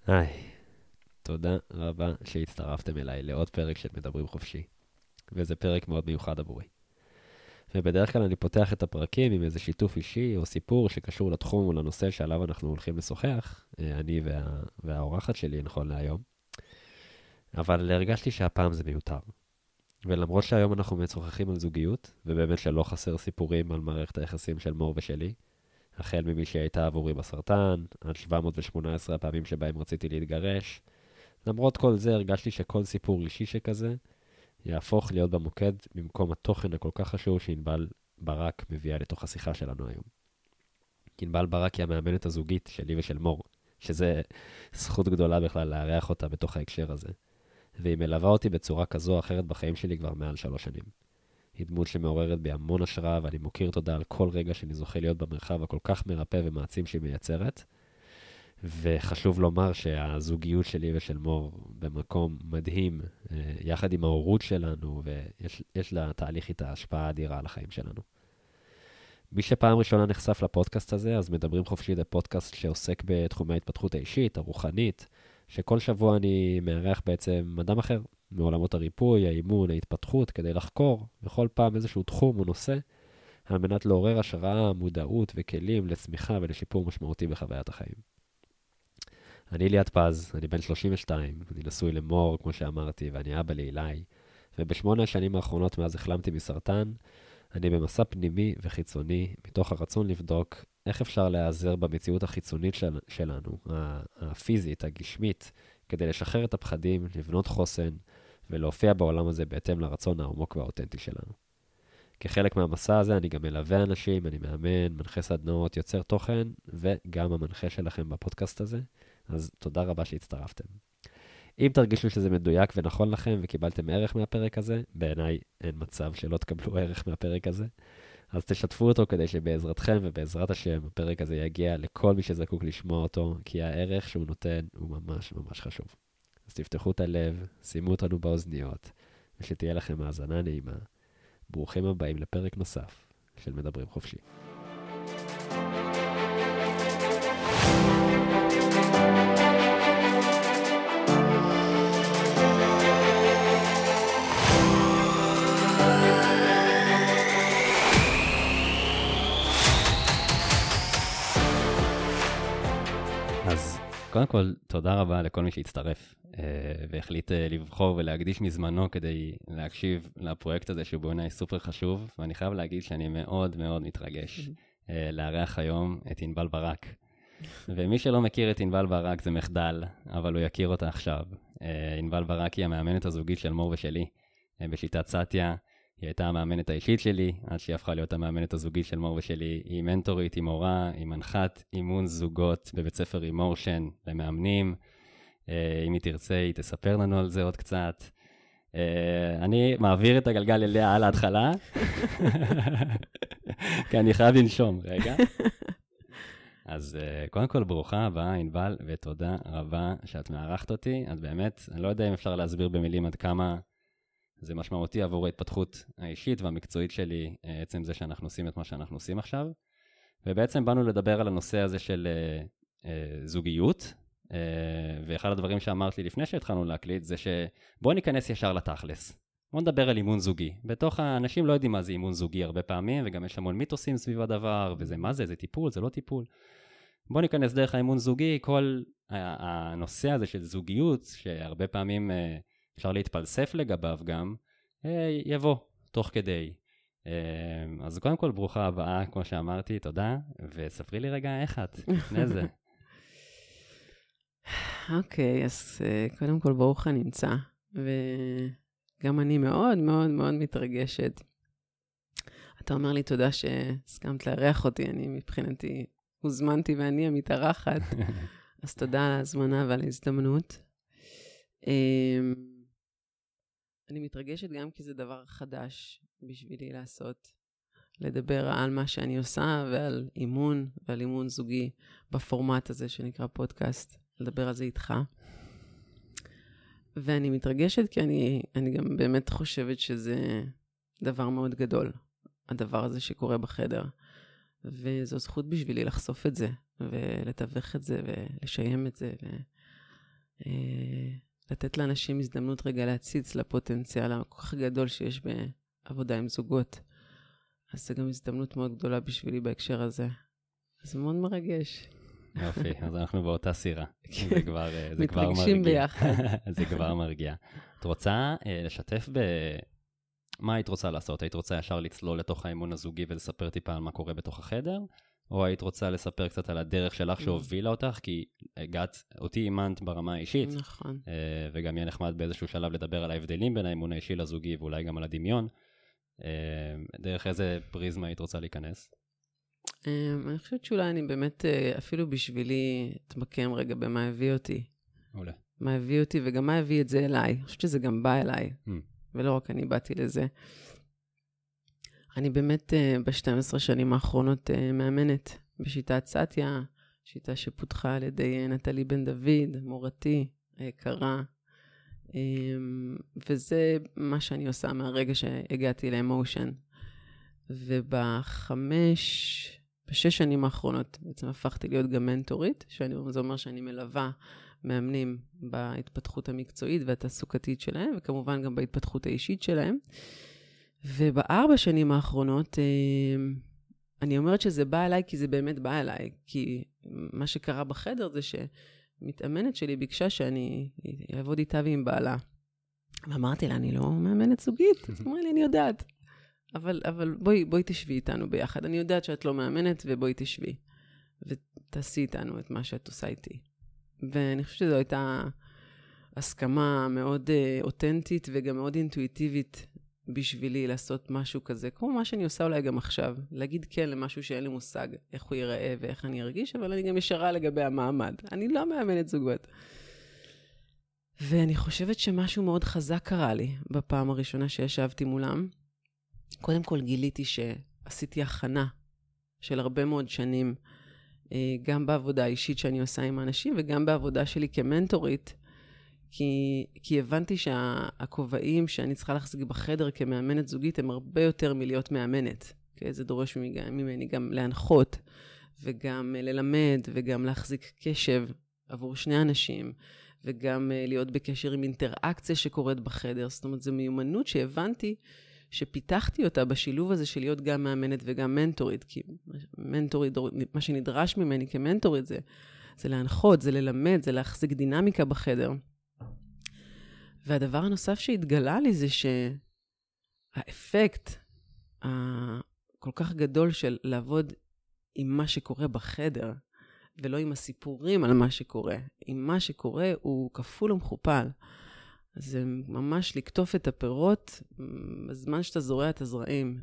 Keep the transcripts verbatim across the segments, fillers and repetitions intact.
היי, תודה רבה שהצטרפתם אליי לעוד פרק של מדברים חופשי, וזה פרק מאוד מיוחד עבורי. ובדרך כלל אני פותח את הפרקים עם איזה שיתוף אישי או סיפור שקשור לתחום או לנושא שעליו אנחנו הולכים לשוחח, אני וה... והאורחת שלי נכון להיום. אבל הרגשתי שהפעם זה מיותר. ולמרות שהיום אנחנו משוחחים על זוגיות, ובאמת שלא חסר סיפורים על מערכת היחסים של מור ושלי, החל ממי שהייתה עבורי בסרטן, עד שבע מאות ושמונה עשרה הפעמים שבהם רציתי להתגרש. למרות כל זה, הרגשתי שכל סיפור אישי שכזה יהפוך להיות במוקד במקום התוכן הכל כך חשוב שענבל ברק מביאה לתוך השיחה שלנו היום. ענבל ברק היא המאמנת הזוגית שלי ושל מור, שזה זכות גדולה בכלל לארח אותה בתוך ההקשר הזה. והיא מלווה אותי בצורה כזו או אחרת בחיים שלי כבר מעל שלוש שנים. היא דמות שמעוררת בי המון השראה, ואני מוקיר תודה על כל רגע שאני זוכה להיות במרחב הכל כך מרפא ומעצים שהיא מייצרת. וחשוב לומר שהזוגיות שלי ושל מור במקום מדהים, יחד עם ההורות שלנו, ויש לה תהליך איתה השפעה אדירה על החיים שלנו. מי שפעם ראשונה נחשף לפודקאסט הזה, אז מדברים חופשי, זה פודקאסט שעוסק בתחומי ההתפתחות האישית, הרוחנית, שכל שבוע אני מארח בעצם אדם אחר, מעולמות הריפוי, האימון, ההתפתחות, כדי לחקור בכל פעם איזשהו תחום או נושא, על מנת לעורר השראה, מודעות וכלים לצמיחה ולשיפור משמעותי בחוויית החיים. אני ליאת פז, אני בן שלושים ושתיים, אני נשוי למור, כמו שאמרתי, ואני אבא לאילי, ובשמונה השנים האחרונות מאז החלמתי מסרטן, אני במסע פנימי וחיצוני, מתוך הרצון לבדוק איך אפשר להיעזר במציאות החיצונית של, שלנו, הפיזית, הגשמית, כדי לשחרר את הפחדים, לבנות חוסן, ולהופיע בעולם הזה בהתאם לרצון העמוק והאותנטי שלנו. כחלק מהמסע הזה אני גם מלווה אנשים, אני מאמן, מנחה סדנאות, יוצר תוכן, וגם המנחה שלכם בפודקאסט הזה. אז תודה רבה שהצטרפתם. אם תרגישו שזה מדויק ונכון לכם וקיבלתם ערך מהפרק הזה, בעיניי אין מצב שלא תקבלו ערך מהפרק הזה, אז תשתפו אותו כדי שבעזרתכם ובעזרת השם הפרק הזה יגיע לכל מי שזקוק לשמוע אותו, כי הערך שהוא נותן הוא ממש ממש חשוב. אז תפתחו את הלב, שימו אותנו באוזניות, ושתהיה לכם האזנה נעימה. ברוכים הבאים לפרק נוסף של מדברים חופשי. אז קודם כל, תודה רבה לכל מי שהצטרף והחליט לבחור ולהקדיש מזמנו כדי להקשיב לפרויקט הזה שהוא בעיניי סופר חשוב, ואני חייב להגיד שאני מאוד מאוד מתרגש לארח היום את ענבל ברק. ומי שלא מכיר את ענבל ברק זה מחדל, אבל הוא יכיר אותה עכשיו. ענבל ברק היא המאמנת הזוגית של מור ושלי בשיטת סטיה. היא הייתה המאמנת האישית שלי, עד שהיא הפכה להיות המאמנת הזוגית של מור ושלי. היא מנטורית, היא מורה, היא מנחת אימון זוגות בבית ספר אימורשן למאמנים. אם היא תרצה, היא תספר לנו על זה עוד קצת. אני מעביר את הגלגל אליה על ההתחלה, כי אני חייב לנשום, רגע. אז קודם כל, ברוכה הבאה, ענבל, ותודה רבה שאת מארחת אותי. את באמת, אני לא יודע אם אפשר להסביר במילים עד כמה זה משמעותי עבור ההתפתחות האישית והמקצועית שלי, עצם זה שאנחנו עושים את מה שאנחנו עושים עכשיו. ובעצם באנו לדבר על הנושא הזה של זוגיות, ואחד הדברים שאמרת לי לפני שהתחלנו להקליט, זה שבוא ניכנס ישר לתכלס. בוא נדבר על אימון זוגי. בתוך האנשים לא יודעים מה זה אימון זוגי הרבה פעמים, וגם יש המון מיתוסים סביב הדבר, וזה מה זה, זה טיפול, זה לא טיפול. בוא ניכנס דרך האימון זוגי, כל הנושא הזה של זוגיות, שהרבה פעמים אפשר להתפלסף לגביו גם, יבוא תוך כדי. אז קודם כל ברוכה הבאה, כמו שאמרתי, תודה, וספרי לי רגע איך את, לפני זה. אוקיי, אז קודם כל ברוך הנמצא, וגם אני מאוד מאוד מאוד מתרגשת. אתה אומר לי תודה שהסכמת לארח אותי, אני מבחינתי הוזמנתי ואני המתארחת, אז תודה על ההזמנה ועל ההזדמנות. אני מתרגשת גם כי זה דבר חדש בשבילי לעשות, לדבר על מה שאני עושה ועל אימון ועל אימון זוגי בפורמט הזה שנקרא פודקאסט, לדבר על זה איתך. ואני מתרגשת כי אני, אני גם באמת חושבת שזה דבר מאוד גדול, הדבר הזה שקורה בחדר. וזו זכות בשבילי לחשוף את זה, ולתווך את זה, ולשיים את זה. לתת לאנשים הזדמנות רגע להציץ לפוטנציאל הכל כך גדול שיש בעבודה עם זוגות. אז זה גם הזדמנות מאוד גדולה בשבילי בהקשר הזה. זה מאוד מרגש. יופי, אז אנחנו באותה סירה. זה כבר מרגיע. מתרגשים ביחד. זה כבר מרגיע. את רוצה לשתף ב... מה היית רוצה לעשות? היית רוצה ישר לצלול לתוך האימון הזוגי ולספר טיפה על מה קורה בתוך החדר? או היית רוצה לספר קצת על הדרך שלך שהובילה אותך? כי הגעת, אותי אימנת ברמה האישית. נכון. וגם יהיה נחמד באיזשהו שלב לדבר על ההבדלים בין האימון האישי לזוגי, ואולי גם על הדמיון. דרך איזה פריזמה היית רוצה להיכנס? אני חושבת שאולי אני באמת, אפילו בשבילי, תמקם רגע במה הביא אותי. עולה. מה הביא אותי וגם מה הביא את זה אליי. אני חושבת שזה גם בא אליי. ולא רק אני באתי לזה. אני באמת ב-שתים עשרה שנים האחרונות מאמנת בשיטת סטיה, שיטה שפותחה על ידי נטלי בן דוד, מורתי היקרה, וזה מה שאני עושה מהרגע שהגעתי לאמושן. ובחמש, בשש שנים האחרונות בעצם הפכתי להיות גם מנטורית, שזה אומר שאני מלווה מאמנים בהתפתחות המקצועית והתעסוקתית שלהם, וכמובן גם בהתפתחות האישית שלהם. ובארבע שנים האחרונות, אני אומרת שזה בא אליי, כי זה באמת בא אליי, כי מה שקרה בחדר זה שמתאמנת שלי ביקשה שאני אעבוד איתה ועם בעלה. ואמרתי לה, אני לא מאמנת זוגית. אמרה לי, אני יודעת. אבל, אבל בואי, בואי תשבי איתנו ביחד. אני יודעת שאת לא מאמנת, ובואי תשבי. ותעשי איתנו את מה שאת עושה איתי. ואני חושבת שזו הייתה הסכמה מאוד uh, אותנטית, וגם מאוד אינטואיטיבית בשבילי לעשות משהו כזה, כמו מה שאני עושה אולי גם עכשיו, להגיד כן למשהו שאין לי מושג איך הוא ייראה ואיך אני ארגיש, אבל אני גם ישרה לגבי המעמד. אני לא מאמנת זוגות. ואני חושבת שמשהו מאוד חזק קרה לי בפעם הראשונה שישבתי מולם. קודם כל גיליתי שעשיתי הכנה של הרבה מאוד שנים, גם בעבודה האישית שאני עושה עם האנשים, וגם בעבודה שלי כמנטורית, כי, כי הבנתי שהכובעים שאני צריכה להחזיק בחדר כמאמנת זוגית, הם הרבה יותר מלהיות מאמנת. Okay? זה דורש ממני גם להנחות, וגם ללמד, וגם להחזיק קשב עבור שני אנשים, וגם להיות בקשר עם אינטראקציה שקורית בחדר. זאת אומרת, זו מיומנות שהבנתי, שפיתחתי אותה בשילוב הזה של להיות גם מאמנת וגם מנטורית, כי מנטורית, מה שנדרש ממני כמנטורית זה, זה להנחות, זה ללמד, זה להחזיק דינמיקה בחדר. והדבר הנוסף שהתגלה לי זה שהאפקט הכל כך גדול של לעבוד עם מה שקורה בחדר, ולא עם הסיפורים על מה שקורה. עם מה שקורה הוא כפול ומכופל. זה ממש לקטוף את הפירות בזמן שאתה זורע את הזרעים.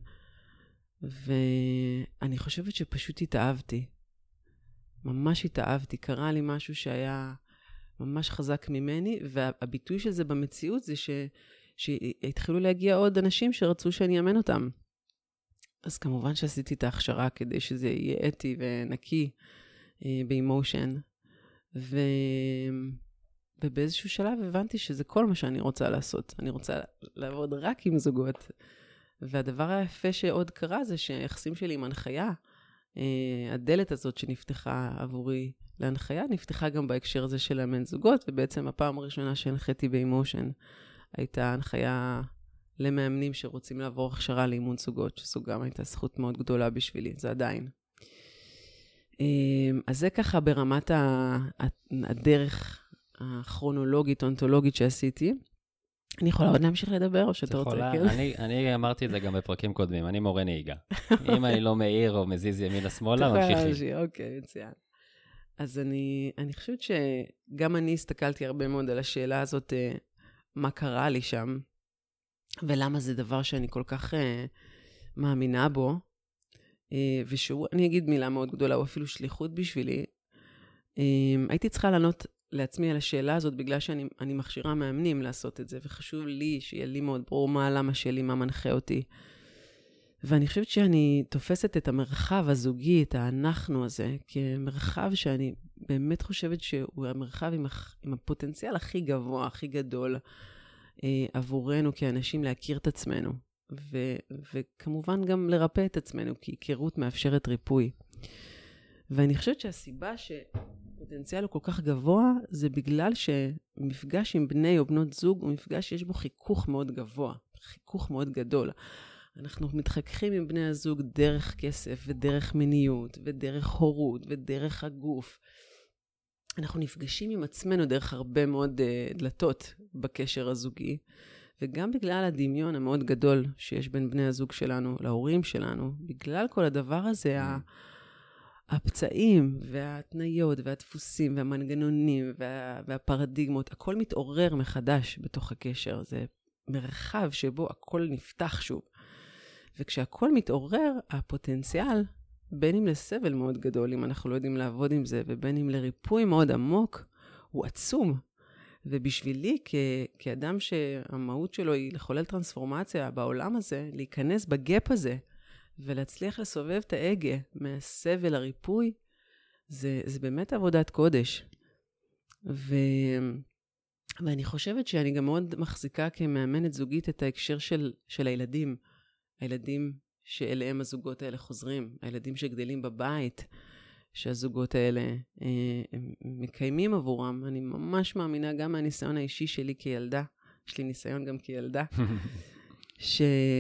ואני חושבת שפשוט התאהבתי. ממש התאהבתי. קרה לי משהו שהיה ממש חזק ממני, והביטוי של זה במציאות זה ש... שהתחילו להגיע עוד אנשים שרצו שאני אאמן אותם. אז כמובן שעשיתי את ההכשרה כדי שזה יהיה אתי ונקי באמושן. ו... ובאיזשהו שלב הבנתי שזה כל מה שאני רוצה לעשות. אני רוצה לעבוד רק עם זוגות. והדבר היפה שעוד קרה זה שהיחסים שלי עם הנחיה, הדלת הזאת שנפתחה עבורי להנחיה, נפתחה גם בהקשר הזה של לאמן זוגות, ובעצם הפעם הראשונה שהנחיתי באמושן, הייתה הנחיה למאמנים שרוצים לעבור הכשרה לאימון זוגות, שזו גם הייתה זכות מאוד גדולה בשבילי, זה עדיין. אז זה ככה ברמת הדרך הכרונולוגית, אונתולוגית שעשיתי. אני יכולה עוד להמשיך לדבר, או שאתה רוצה? יכולה, אני, אני אמרתי את זה גם בפרקים קודמים, אני מורה נהיגה. אם אני לא מאיר או מזיז ימינה שמאלה, ממשיכים. אוקיי, מצוין. אז אני, אני חושבת שגם אני הסתכלתי הרבה מאוד על השאלה הזאת, מה קרה לי שם, ולמה זה דבר שאני כל כך uh, מאמינה בו, uh, ושהוא, אני אגיד מילה מאוד גדולה, הוא אפילו שליחות בשבילי. Uh, הייתי צריכה לענות לעצמי על השאלה הזאת, בגלל שאני אני מכשירה מאמנים לעשות את זה, וחשוב לי שיהיה לי מאוד ברור מה למה שלי, מה מנחה אותי. ואני חושבת שאני תופסת את המרחב הזוגי, את האנחנו הזה, כמרחב שאני באמת חושבת שהוא המרחב עם, עם הפוטנציאל הכי גבוה, הכי גדול, אה, עבורנו כאנשים להכיר את עצמנו, ו, וכמובן גם לרפא את עצמנו, כי היכרות מאפשרת ריפוי. ואני חושבת שהסיבה שהפוטנציאל הוא כל כך גבוה, זה בגלל מפגש עם בני או בנות זוג הוא מפגש שיש בו חיכוך מאוד גבוה, חיכוך מאוד גדול. אנחנו מתחככים עם בני הזוג דרך כסף ודרך מיניות ודרך הורות ודרך הגוף. אנחנו נפגשים עם עצמנו דרך הרבה מאוד uh, דלתות בקשר הזוגי, וגם בגלל הדמיון המאוד גדול שיש בין בני הזוג שלנו להורים שלנו, בגלל כל הדבר הזה, ה... הפצעים וההתניות והדפוסים והמנגנונים וה... והפרדיגמות, הכל מתעורר מחדש בתוך הקשר. זה מרחב שבו הכל נפתח שוב. וכשהכל מתעורר, הפוטנציאל, בין אם לסבל מאוד גדול, אם אנחנו לא יודעים לעבוד עם זה, ובין אם לריפוי מאוד עמוק, הוא עצום. ובשבילי, כ- כאדם שהמהות שלו היא לחולל טרנספורמציה בעולם הזה, להיכנס בגאפ הזה, ולהצליח לסובב את ההגה מהסבל לריפוי, זה, זה באמת עבודת קודש. ו... ואני חושבת שאני גם מאוד מחזיקה כמאמנת זוגית את ההקשר של, של הילדים. הילדים שאליהם הזוגות האלה חוזרים, הילדים שגדלים בבית, שהזוגות האלה אה, הם מקיימים עבורם. אני ממש מאמינה גם מהניסיון האישי שלי כילדה, יש לי ניסיון גם כילדה, ש,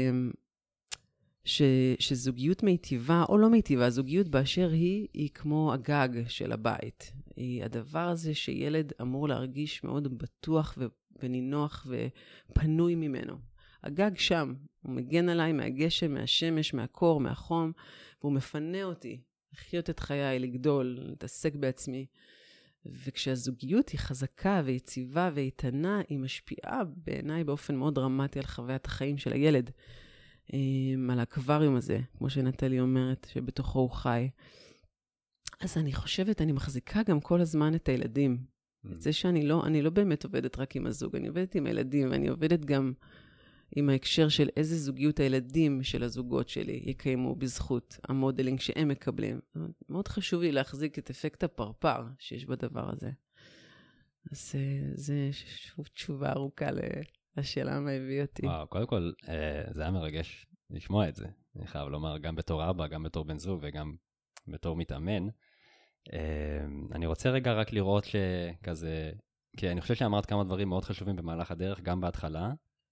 ש, שזוגיות מיטיבה או לא מיטיבה, זוגיות באשר היא, היא כמו הגג של הבית. היא הדבר הזה שילד אמור להרגיש מאוד בטוח ונינוח ופנוי ממנו. הגג שם, הוא מגן עליי מהגשם, מהשמש, מהקור, מהחום, והוא מפנה אותי לחיות את חיי, לגדול, להתעסק בעצמי. וכשהזוגיות היא חזקה ויציבה ואיתנה, היא משפיעה בעיניי באופן מאוד דרמטי על חוויית החיים של הילד. על האקווריום הזה, כמו שנטלי אומרת, שבתוכו הוא חי. אז אני חושבת, אני מחזיקה גם כל הזמן את הילדים. את זה שאני לא, אני לא באמת עובדת רק עם הזוג, אני עובדת עם הילדים, ואני עובדת גם עם ההקשר של איזה זוגיות הילדים של הזוגות שלי יקיימו בזכות המודלינג שהם מקבלים. מאוד חשוב לי להחזיק את אפקט הפרפר שיש בדבר הזה. אז זה שוב תשובה ארוכה לשאלה מה הביא אותי. וואו, קודם כל, זה היה מרגש לשמוע את זה. אני חייב לומר, גם בתור אבא, גם בתור בן זוג וגם בתור מתאמן. אני רוצה רגע רק לראות שכזה, כי אני חושב שאמרת כמה דברים מאוד חשובים במהלך הדרך, גם בהתחלה,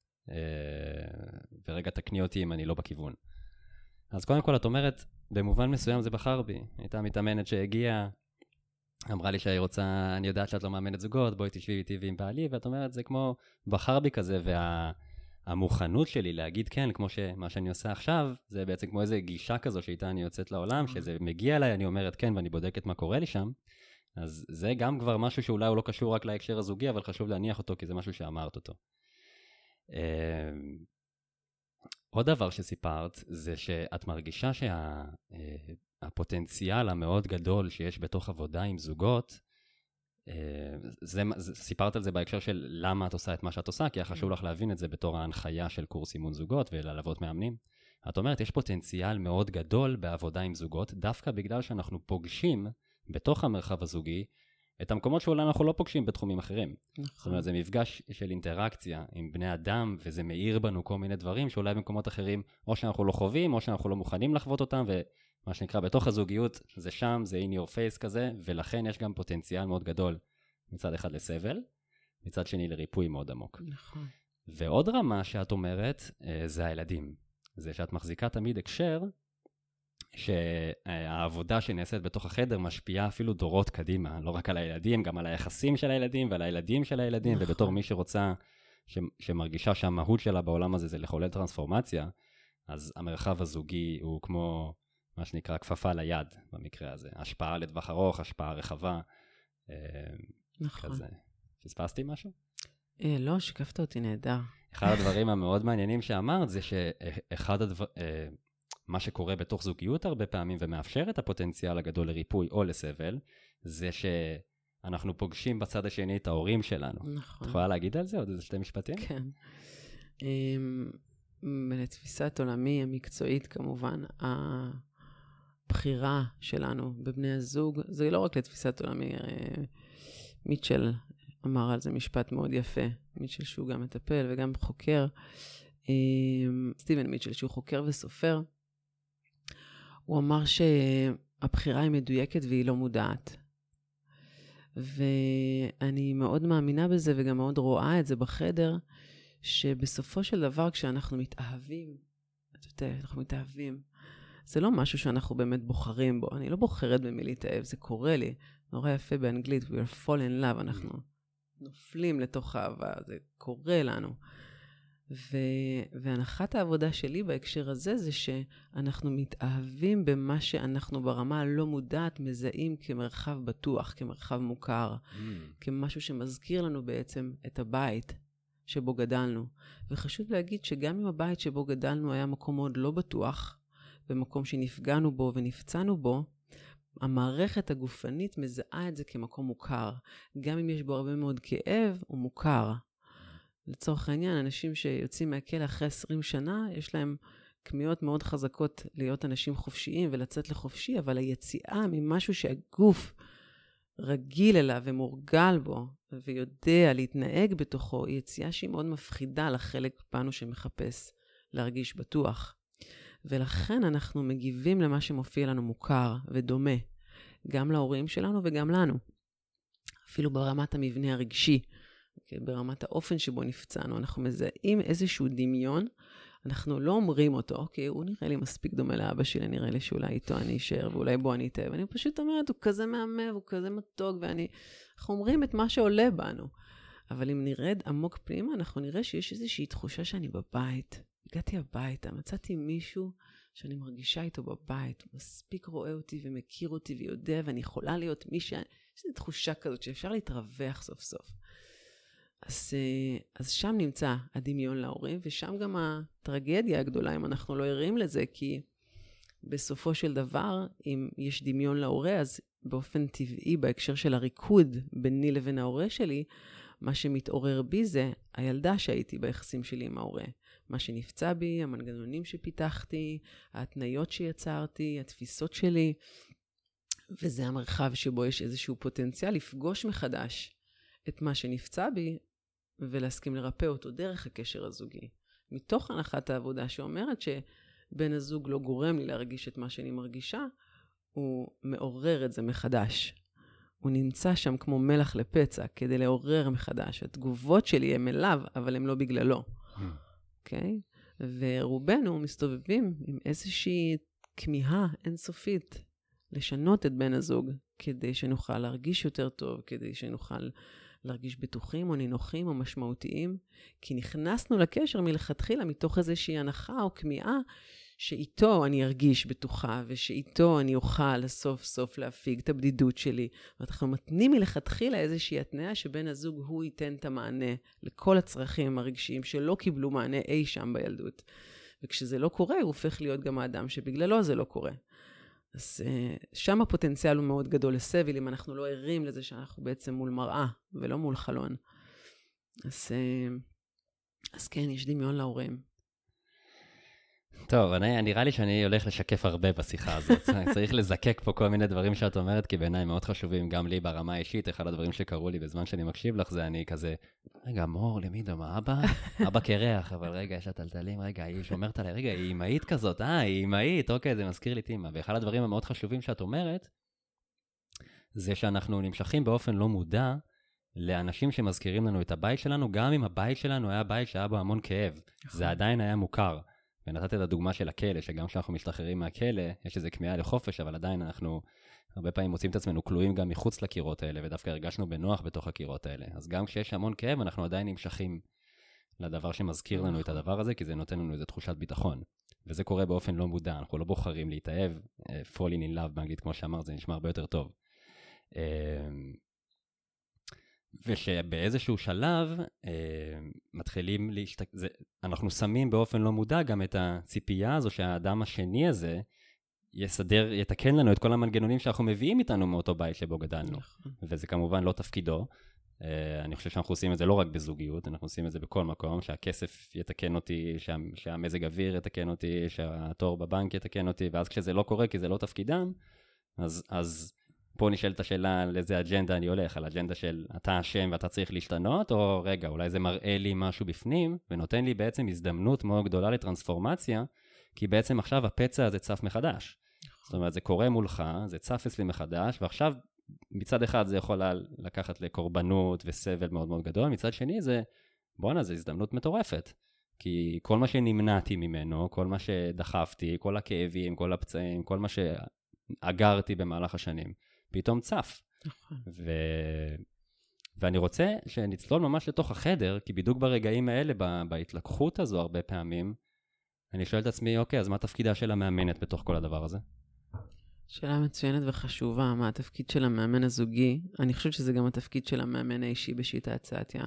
ורגע תקני אותי אם אני לא בכיוון. אז קודם כל את אומרת, במובן מסוים זה בחר בי. הייתה מתאמנת שהגיעה, אמרה לי שהיא רוצה, אני יודעת שאת לא מאמנת זוגות, בואי תשבי איתי ועם בעלי, ואת אומרת, זה כמו בחר בי כזה, והמוכנות שלי להגיד כן, כמו שמה שאני עושה עכשיו, זה בעצם כמו איזו גישה כזו שאיתה אני יוצאת לעולם, שזה מגיע אליי, אני אומרת כן, ואני בודקת מה קורה לי שם. אז זה גם כבר משהו שאולי הוא לא קשור רק להקשר הזוגי, אבל חשוב להניח אותו, כי זה משהו שאמרת אותו. עוד דבר שסיפרת, זה שאת מרגישה שהפוטנציאל המאוד גדול שיש בתוך עבודה עם זוגות, זה, סיפרת על זה בהקשר של למה את עושה את מה שאת עושה, כי היה חשוב לך להבין את זה בתור ההנחיה של קורס אימון זוגות וללוות מאמנים. את אומרת, יש פוטנציאל מאוד גדול בעבודה עם זוגות, דווקא בגלל שאנחנו פוגשים בתוך המרחב הזוגי, את המקומות שאולי אנחנו לא פוגשים בתחומים אחרים. נכון. זאת אומרת, זה מפגש של אינטראקציה עם בני אדם, וזה מאיר בנו כל מיני דברים שאולי במקומות אחרים, או שאנחנו לא חווים, או שאנחנו לא מוכנים לחוות אותם, ומה שנקרא, בתוך הזוגיות, זה שם, זה in your face כזה, ולכן יש גם פוטנציאל מאוד גדול, מצד אחד לסבל, מצד שני לריפוי מאוד עמוק. נכון. ועוד רמה שאת אומרת, זה הילדים. זה שאת מחזיקה תמיד הקשר, שהעבודה שנעשית בתוך החדר משפיעה אפילו דורות קדימה, לא רק על הילדים, גם על היחסים של הילדים ועל הילדים של הילדים, נכון. ובתור מי שרוצה, ש, שמרגישה שהמהות שלה בעולם הזה זה לחולל טרנספורמציה, אז המרחב הזוגי הוא כמו מה שנקרא כפפה ליד במקרה הזה, השפעה לטווח ארוך, השפעה רחבה, נכון. כזה. פספסתי משהו? אה, לא, שיקפת אותי נהדר. אחד הדברים המאוד מעניינים שאמרת זה שאחד הדבר... מה שקורה בתוך זוגיות הרבה פעמים ומאפשר את הפוטנציאל הגדול לריפוי או לסבל, זה שאנחנו פוגשים בצד השני את ההורים שלנו. נכון. את יכולה להגיד על זה עוד איזה שתי משפטים? כן. לתפיסת עולמי המקצועית כמובן, הבחירה שלנו בבני הזוג, זה לא רק לתפיסת עולמי, מיטשל אמר על זה משפט מאוד יפה, מיטשל שהוא גם מטפל וגם חוקר, סטיבן מיטשל שהוא חוקר וסופר, הוא אמר שהבחירה היא מדויקת והיא לא מודעת. ואני מאוד מאמינה בזה, וגם מאוד רואה את זה בחדר, שבסופו של דבר, כשאנחנו מתאהבים, אתה יודע, אנחנו מתאהבים, זה לא משהו שאנחנו באמת בוחרים בו. אני לא בוחרת במי להתאהב, זה קורה לי. נורא יפה באנגלית, we are fall in love, אנחנו נופלים לתוך אהבה, זה קורה לנו. ו... והנחת העבודה שלי בהקשר הזה, זה שאנחנו מתאהבים במה שאנחנו ברמה הלא מודעת מזהים כמרחב בטוח, כמרחב מוכר, mm. כמשהו שמזכיר לנו בעצם את הבית שבו גדלנו. וחשוב להגיד שגם אם הבית שבו גדלנו היה מקום מאוד לא בטוח, במקום שנפגענו בו ונפצענו בו, המערכת הגופנית מזהה את זה כמקום מוכר. גם אם יש בו הרבה מאוד כאב, הוא מוכר. לצורך העניין, אנשים שיוצאים מהכלא אחרי עשרים שנה, יש להם כמיות מאוד חזקות להיות אנשים חופשיים ולצאת לחופשי, אבל היציאה ממשהו שהגוף רגיל אליו ומורגל בו, ויודע להתנהג בתוכו, היא יציאה שהיא מאוד מפחידה לחלק בנו שמחפש להרגיש בטוח. ולכן אנחנו מגיבים למה שמופיע לנו מוכר ודומה, גם להורים שלנו וגם לנו. אפילו ברמת המבנה הרגשי, ברמת האופן שבו נפצענו, אנחנו מזהים איזשהו דמיון, אנחנו לא אומרים אותו, אוקיי, הוא נראה לי מספיק דומה לאבא שלי, נראה לי שאולי איתו אני אשאר, ואולי בו אני אתאהב. אני פשוט אומרת, הוא כזה מהמם, הוא כזה מתוק, ואני, אנחנו אומרים את מה שעולה בנו. אבל אם נרד עמוק פנימה, אנחנו נראה שיש איזושהי תחושה שאני בבית. הגעתי הביתה, מצאתי מישהו שאני מרגישה איתו בבית, הוא מספיק רואה אותי ומכיר אותי ויודע, ואני יכולה להיות מישהו, יש איזו תחושה כזאת שאפשר להתרווח סוף סוף. אז, אז שם נמצא הדמיון להורים, ושם גם הטרגדיה הגדולה, אם אנחנו לא ערים לזה, כי בסופו של דבר, אם יש דמיון להורה, אז באופן טבעי, בהקשר של הריקוד ביני לבין ההורה שלי, מה שמתעורר בי זה הילדה שהייתי ביחסים שלי עם ההורה. מה שנפצע בי, המנגנונים שפיתחתי, ההתניות שיצרתי, התפיסות שלי, וזה המרחב שבו יש איזשהו פוטנציאל לפגוש מחדש את מה שנפצע בי, ולהסכים לרפא אותו דרך הקשר הזוגי. מתוך הנחת העבודה שאומרת שבן הזוג לא גורם לי להרגיש את מה שאני מרגישה, הוא מעורר את זה מחדש. הוא נמצא שם כמו מלח לפצע, כדי לעורר מחדש. התגובות שלי הם אליו, אבל הם לא בגללו. אוקיי? ורובנו מסתובבים עם איזושהי כמיהה אינסופית לשנות את בן הזוג, כדי שנוכל להרגיש יותר טוב, כדי שנוכל להרגיש בטוחים או נינוחים או משמעותיים, כי נכנסנו לקשר מלכתחילה מתוך איזושהי הנחה או כמיהה, שאיתו אני ארגיש בטוחה, ושאיתו אני אוכל סוף סוף להפיג את הבדידות שלי. ואנחנו מתנים מלכתחילה איזושהי התנאה שבן הזוג הוא ייתן את המענה לכל הצרכים הרגשיים שלא קיבלו מענה אי שם בילדות. וכשזה לא קורה, הוא הופך להיות גם האדם שבגללו זה לא קורה. אז שם הפוטנציאל הוא מאוד גדול לסבל, אם אנחנו לא ערים לזה שאנחנו בעצם מול מראה ולא מול חלון. אז, אז כן, יש דמיון להורים. טוב, אני, נראה לי שאני הולך לשקף הרבה בשיחה הזאת. אני צריך לזקק פה כל מיני דברים שאת אומרת, כי בעיניי מאוד חשובים, גם לי ברמה האישית. אחד הדברים שקרו לי בזמן שאני מקשיב לך, זה אני כזה, רגע, מור, למי דומה? אבא? אבא קרח, אבל רגע, יש הטלטלים, רגע, היא שומרת עליי, רגע, היא אמהית כזאת, אה, היא אמהית, אוקיי, זה מזכיר לי תימה. ואחד הדברים המאוד חשובים שאת אומרת, זה שאנחנו נמשכים באופן לא מודע, לאנשים שמזכירים לנו את הבית שלנו, גם אם הבית שלנו היה בית שהיה בו המון כאב. זה עדיין היה מוכר. ונתתי את הדוגמה של הכלא, שגם כשאנחנו משתחררים מהכלא, יש איזו כמיהה לחופש, אבל עדיין אנחנו הרבה פעמים מוצאים את עצמנו כלואים גם מחוץ לקירות האלה, ודווקא הרגשנו בנוח בתוך הקירות האלה. אז גם כשיש המון כאב, אנחנו עדיין נמשכים לדבר שמזכיר לנו את הדבר הזה, כי זה נותן לנו איזו תחושת ביטחון. וזה קורה באופן לא מודע, אנחנו לא בוחרים להתאהב, falling in love באנגלית, כמו שאמרת, זה נשמע הרבה יותר טוב. ושבאיזשהו שלב אה, מתחילים להשתק... זה, אנחנו שמים באופן לא מודע גם את הציפייה הזו שהאדם השני הזה יסדר, יתקן לנו את כל המנגנונים שאנחנו מביאים איתנו מאותו בית שבו גדלנו. וזה כמובן לא תפקידו. אה, אני חושב שאנחנו עושים את זה לא רק בזוגיות, אנחנו עושים את זה בכל מקום, שהכסף יתקן אותי, שה, שהמזג אוויר יתקן אותי, שהתור בבנק יתקן אותי, ואז כשזה לא קורה כי זה לא תפקידם, אז... אז פה נשאלת השאלה על איזה אג'נדה אני הולך, על אג'נדה של אתה אשם ואתה צריך להשתנות, או רגע, אולי זה מראה לי משהו בפנים, ונותן לי בעצם הזדמנות מאוד גדולה לטרנספורמציה, כי בעצם עכשיו הפצע הזה צף מחדש. זאת אומרת, זה קורה מולך, זה צף אצלי מחדש, ועכשיו מצד אחד זה יכול לקחת לקורבנות וסבל מאוד מאוד גדול, מצד שני זה, בואנה, זה הזדמנות מטורפת. כי כל מה שנמנעתי ממנו, כל מה שדחפתי, כל הכאבים, כל הפצעים, כל מה שאגרתי במהלך השנים, פתאום צף. נכון. ו... ואני רוצה שנצלול ממש לתוך החדר, כי בדיוק ברגעים האלה, בהתלקחות הזו הרבה פעמים, אני שואל את עצמי, אוקיי, אז מה התפקידה של המאמנת בתוך כל הדבר הזה? שאלה מצוינת וחשובה, מה התפקיד של המאמן הזוגי? אני חושבת שזה גם התפקיד של המאמן האישי בשיטה הצעתיה.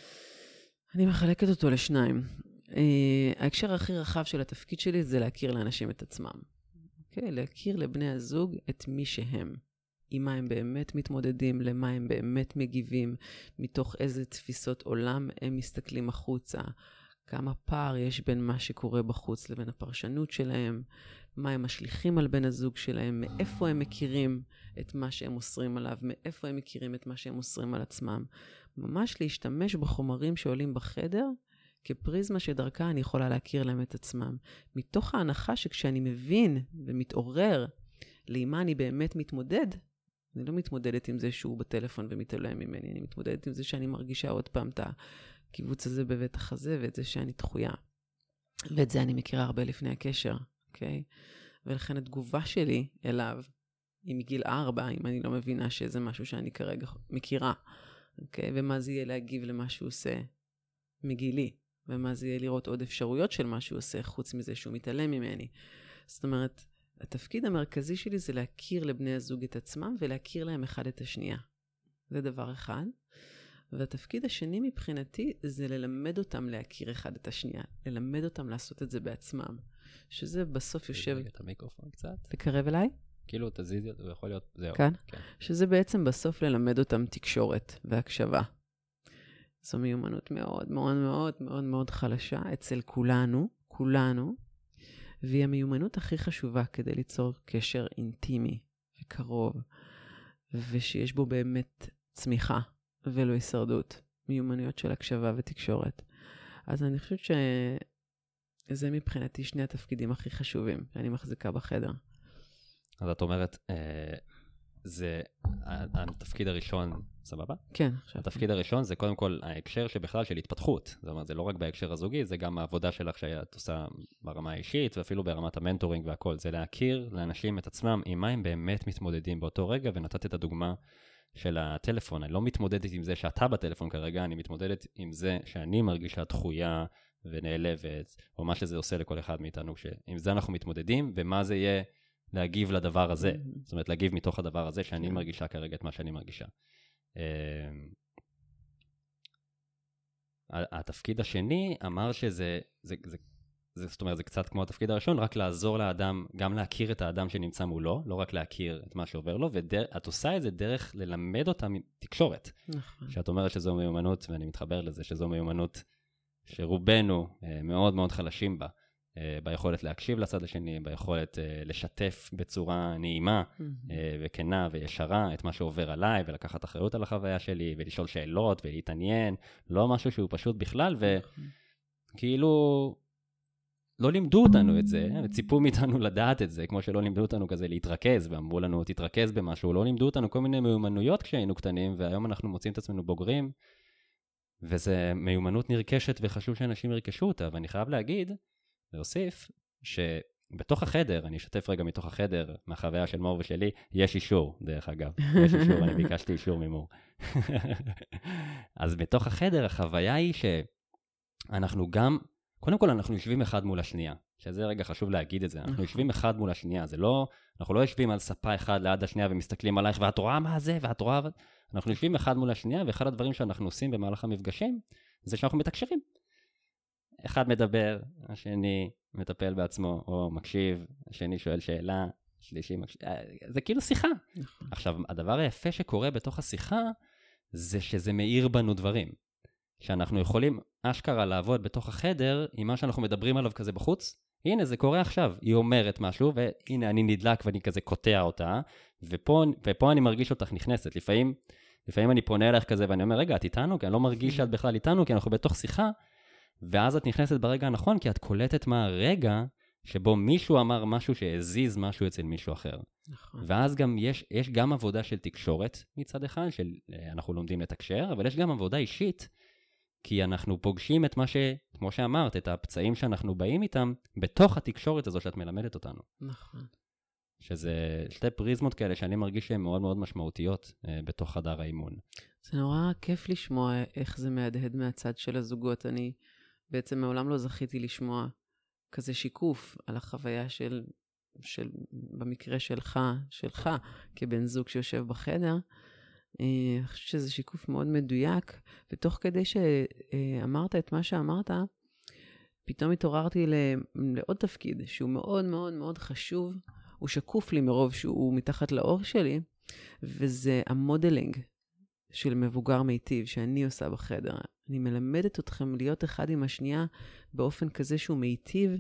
אני מחלקת אותו לשניים. Uh, ההקשר הכי רחב של התפקיד שלי זה להכיר לאנשים את עצמם. Okay? להכיר לבני הזוג את מי שהם. עם מה הם באמת מתמודדים, למה הם באמת מגיבים, מתוך איזה תפיסות עולם הם מסתכלים החוצה, כמה פער יש בין מה שקורה בחוץ לבין הפרשנות שלהם, מה הם משליכים על בן הזוג שלהם, מאיפה הם מכירים את מה שהם מוסרים עליו, מאיפה הם מכירים את מה שהם מוסרים על עצמם. ממש להשתמש בחומרים שעולים בחדר, כפריזמה שדרכה אני יכולה להכיר להם את עצמם. מתוך ההנחה שכשאני מבין ומתעורר למה אני באמת מתמודד, אני לא מתמודדת עם זה שהוא בטלפון ומתעלם ממני, אני מתמודדת עם זה שאני מרגישה עוד פעם את הקיבוץ הזה בבית החזה, ואת זה שאני דחויה. ואת זה אני מכירה הרבה לפני הקשר, אוקיי? ולכן התגובה שלי אליו, היא מגיל ארבע, אם אני לא מבינה שזה משהו שאני כרגע מכירה, אוקיי? ומה זה יהיה להגיב למה שהוא עושה מגילי, ומה זה יהיה לראות עוד אפשרויות של מה שהוא עושה, חוץ מזה שהוא מתעלם ממני. זאת אומרת, התפקיד המרכזי שלי זה להכיר לבני הזוג את עצמם, ולהכיר להם אחד את השנייה. זה דבר אחד. והתפקיד השני מבחינתי, זה ללמד אותם להכיר אחד את השנייה. ללמד אותם לעשות את זה בעצמם. שזה בסוף יושב... תזיז את המיקרופון קצת. תקרב אליי? כאילו, תזיז, הוא יכול להיות... זהו. כאן? כן. שזה בעצם בסוף ללמד אותם תקשורת והקשבה. זו מיומנות מאוד מאוד מאוד מאוד מאוד חלשה אצל כולנו, כולנו, והיא המיומנות הכי חשובה כדי ליצור קשר אינטימי וקרוב, ושיש בו באמת צמיחה ולא הישרדות, מיומנויות של הקשבה ותקשורת. אז אני חושבת שזה מבחינתי שני התפקידים הכי חשובים שאני מחזיקה בחדר. אז את אומרת, אה, זה התפקיד הראשון, סבבה? כן, עכשיו. התפקיד הראשון זה קודם כל ההקשר שבכלל של התפתחות. זאת אומרת, זה לא רק בהקשר הזוגי, זה גם העבודה שלך שאת עושה ברמה האישית, ואפילו ברמת המנטורינג והכל. זה להכיר לאנשים את עצמם עם מה הם באמת מתמודדים באותו רגע, ונתת את הדוגמה של הטלפון. אני לא מתמודדת עם זה שאתה בטלפון כרגע, אני מתמודדת עם זה שאני מרגישה דחויה ונעלבת, או מה שזה עושה לכל אחד מאיתנו. עם זה אנחנו מתמודדים, ומה זה יהיה להגיב לדבר הזה. זאת אומרת, להגיב מתוך הדבר הזה שאני מרגישה כרגע את מה שאני מרגישה. התפקיד השני אמר שזה, זה, זה, זה, זאת אומרת, זה קצת כמו התפקיד הראשון, רק לעזור לאדם, גם להכיר את האדם שנמצא מולו, לא רק להכיר את מה שעובר לו, ואת עושה את זה דרך ללמד אותם תקשורת. נכון. שאת אומרת שזו מיומנות, ואני מתחבר לזה, שזו מיומנות שרובנו מאוד מאוד חלשים בה. ביכולת להקשיב לצד השני, ביכולת לשתף בצורה נעימה וכנה וישרה את מה שעובר עליי, ולקחת אחריות על החוויה שלי, ולשאול שאלות ולהתעניין, לא משהו שהוא פשוט בכלל, וכאילו לא לימדו אותנו את זה, וציפו מאיתנו לדעת את זה, כמו שלא לימדו אותנו כזה להתרכז, ואמרו לנו תתרכז במשהו, לא לימדו אותנו כל מיני מיומנויות כשהיינו קטנים, והיום אנחנו מוצאים את עצמנו בוגרים, וזה מיומנות נרכשת וחשוב שאנשים ירכשו אותה, ואני חייב להגיד, להוסיף שבתוך החדר, אני אשתף רגע מתוך החדר, מהחוויה של מור ושלי, יש אישור, דרך אגב. יש אישור, אני ביקשתי אישור ממור. אז בתוך החדר, החוויה היא שאנחנו גם, קודם כל אנחנו יושבים אחד מול השנייה, שזה רגע חשוב להגיד את זה, אנחנו יושבים אחד מול השנייה, זה לא, אנחנו לא יושבים על ספה אחד ליד השנייה ומסתכלים עלייך, ואת רואה מה זה, ואת רואה, אנחנו יושבים אחד מול השנייה, ואחד הדברים שאנחנו עושים במהלך המפגשים, זה שאנחנו מתקשרים. אחד מדבר, השני מטפל בעצמו, או מקשיב, השני שואל שאלה, שלישי מקשיב, זה כאילו שיחה. נכון. עכשיו, הדבר היפה שקורה בתוך השיחה, זה שזה מאיר בנו דברים. שאנחנו יכולים אשכרה לעבוד בתוך החדר, עם מה שאנחנו מדברים עליו כזה בחוץ, הנה זה קורה עכשיו, היא אומרת משהו, והנה אני נדלק ואני כזה קוטע אותה, ופה, ופה אני מרגיש אותך נכנסת. לפעמים, לפעמים אני פונה אליך כזה, ואני אומר, רגע, את איתנו? כי אני לא מרגיש שאת בכלל איתנו, כי אנחנו בתוך שיחה, ואז את נכנסת ברגע הנכון, כי את קולטת מה הרגע שבו מישהו אמר משהו שהזיז משהו אצל מישהו אחר. נכון. ואז גם יש, יש גם עבודה של תקשורת מצד אחד, של אנחנו לומדים לתקשר, אבל יש גם עבודה אישית, כי אנחנו פוגשים את מה ש, כמו שאמרת, את הפצעים שאנחנו באים איתם, בתוך התקשורת הזו שאת מלמדת אותנו. נכון. שזה שתי פריזמות כאלה שאני מרגיש שהן מאוד מאוד משמעותיות אה, בתוך חדר האימון. זה נורא כיף לשמוע איך זה מהדהד מהצד של הזוגות. אני בעצם מעולם לא זכיתי לשמוע כזה שיקוף על החוויה של, של במקרה שלך, שלך, כבן זוג שיושב בחדר. אני חושבת שזה שיקוף מאוד מדויק, ותוך כדי שאמרת את מה שאמרת, פתאום התעוררתי לעוד תפקיד, שהוא מאוד מאוד מאוד חשוב, הוא שקוף לי מרוב שהוא מתחת לאור שלי, וזה המודלינג של מבוגר מיטיב שאני עושה בחדר. אני מלמדת אתכם להיות אחד עם השנייה באופן כזה שהוא מיטיב,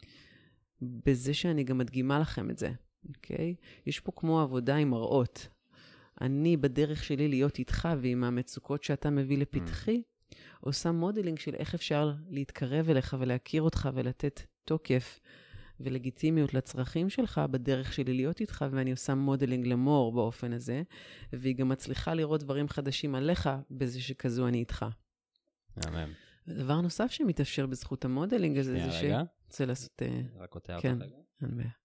בזה שאני גם מדגימה לכם את זה, אוקיי? יש פה כמו עבודה עם מראות. אני בדרך שלי להיות איתך ועם המצוקות שאתה מביא לפתחי, עושה מודלינג של איך אפשר להתקרב אליך ולהכיר אותך ולתת תוקף ולגיטימיות לצרכים שלך בדרך שלי להיות איתך, ואני עושה מודלינג למור באופן הזה, והיא גם מצליחה לראות דברים חדשים עליך בזה שכזו אני איתך. אמן. ודבר נוסף שמתאפשר בזכות המודלינג הזה, זה ש... רגע. רוצה לעשות... רק קוטע אותך כן, רגע. אין בעיה.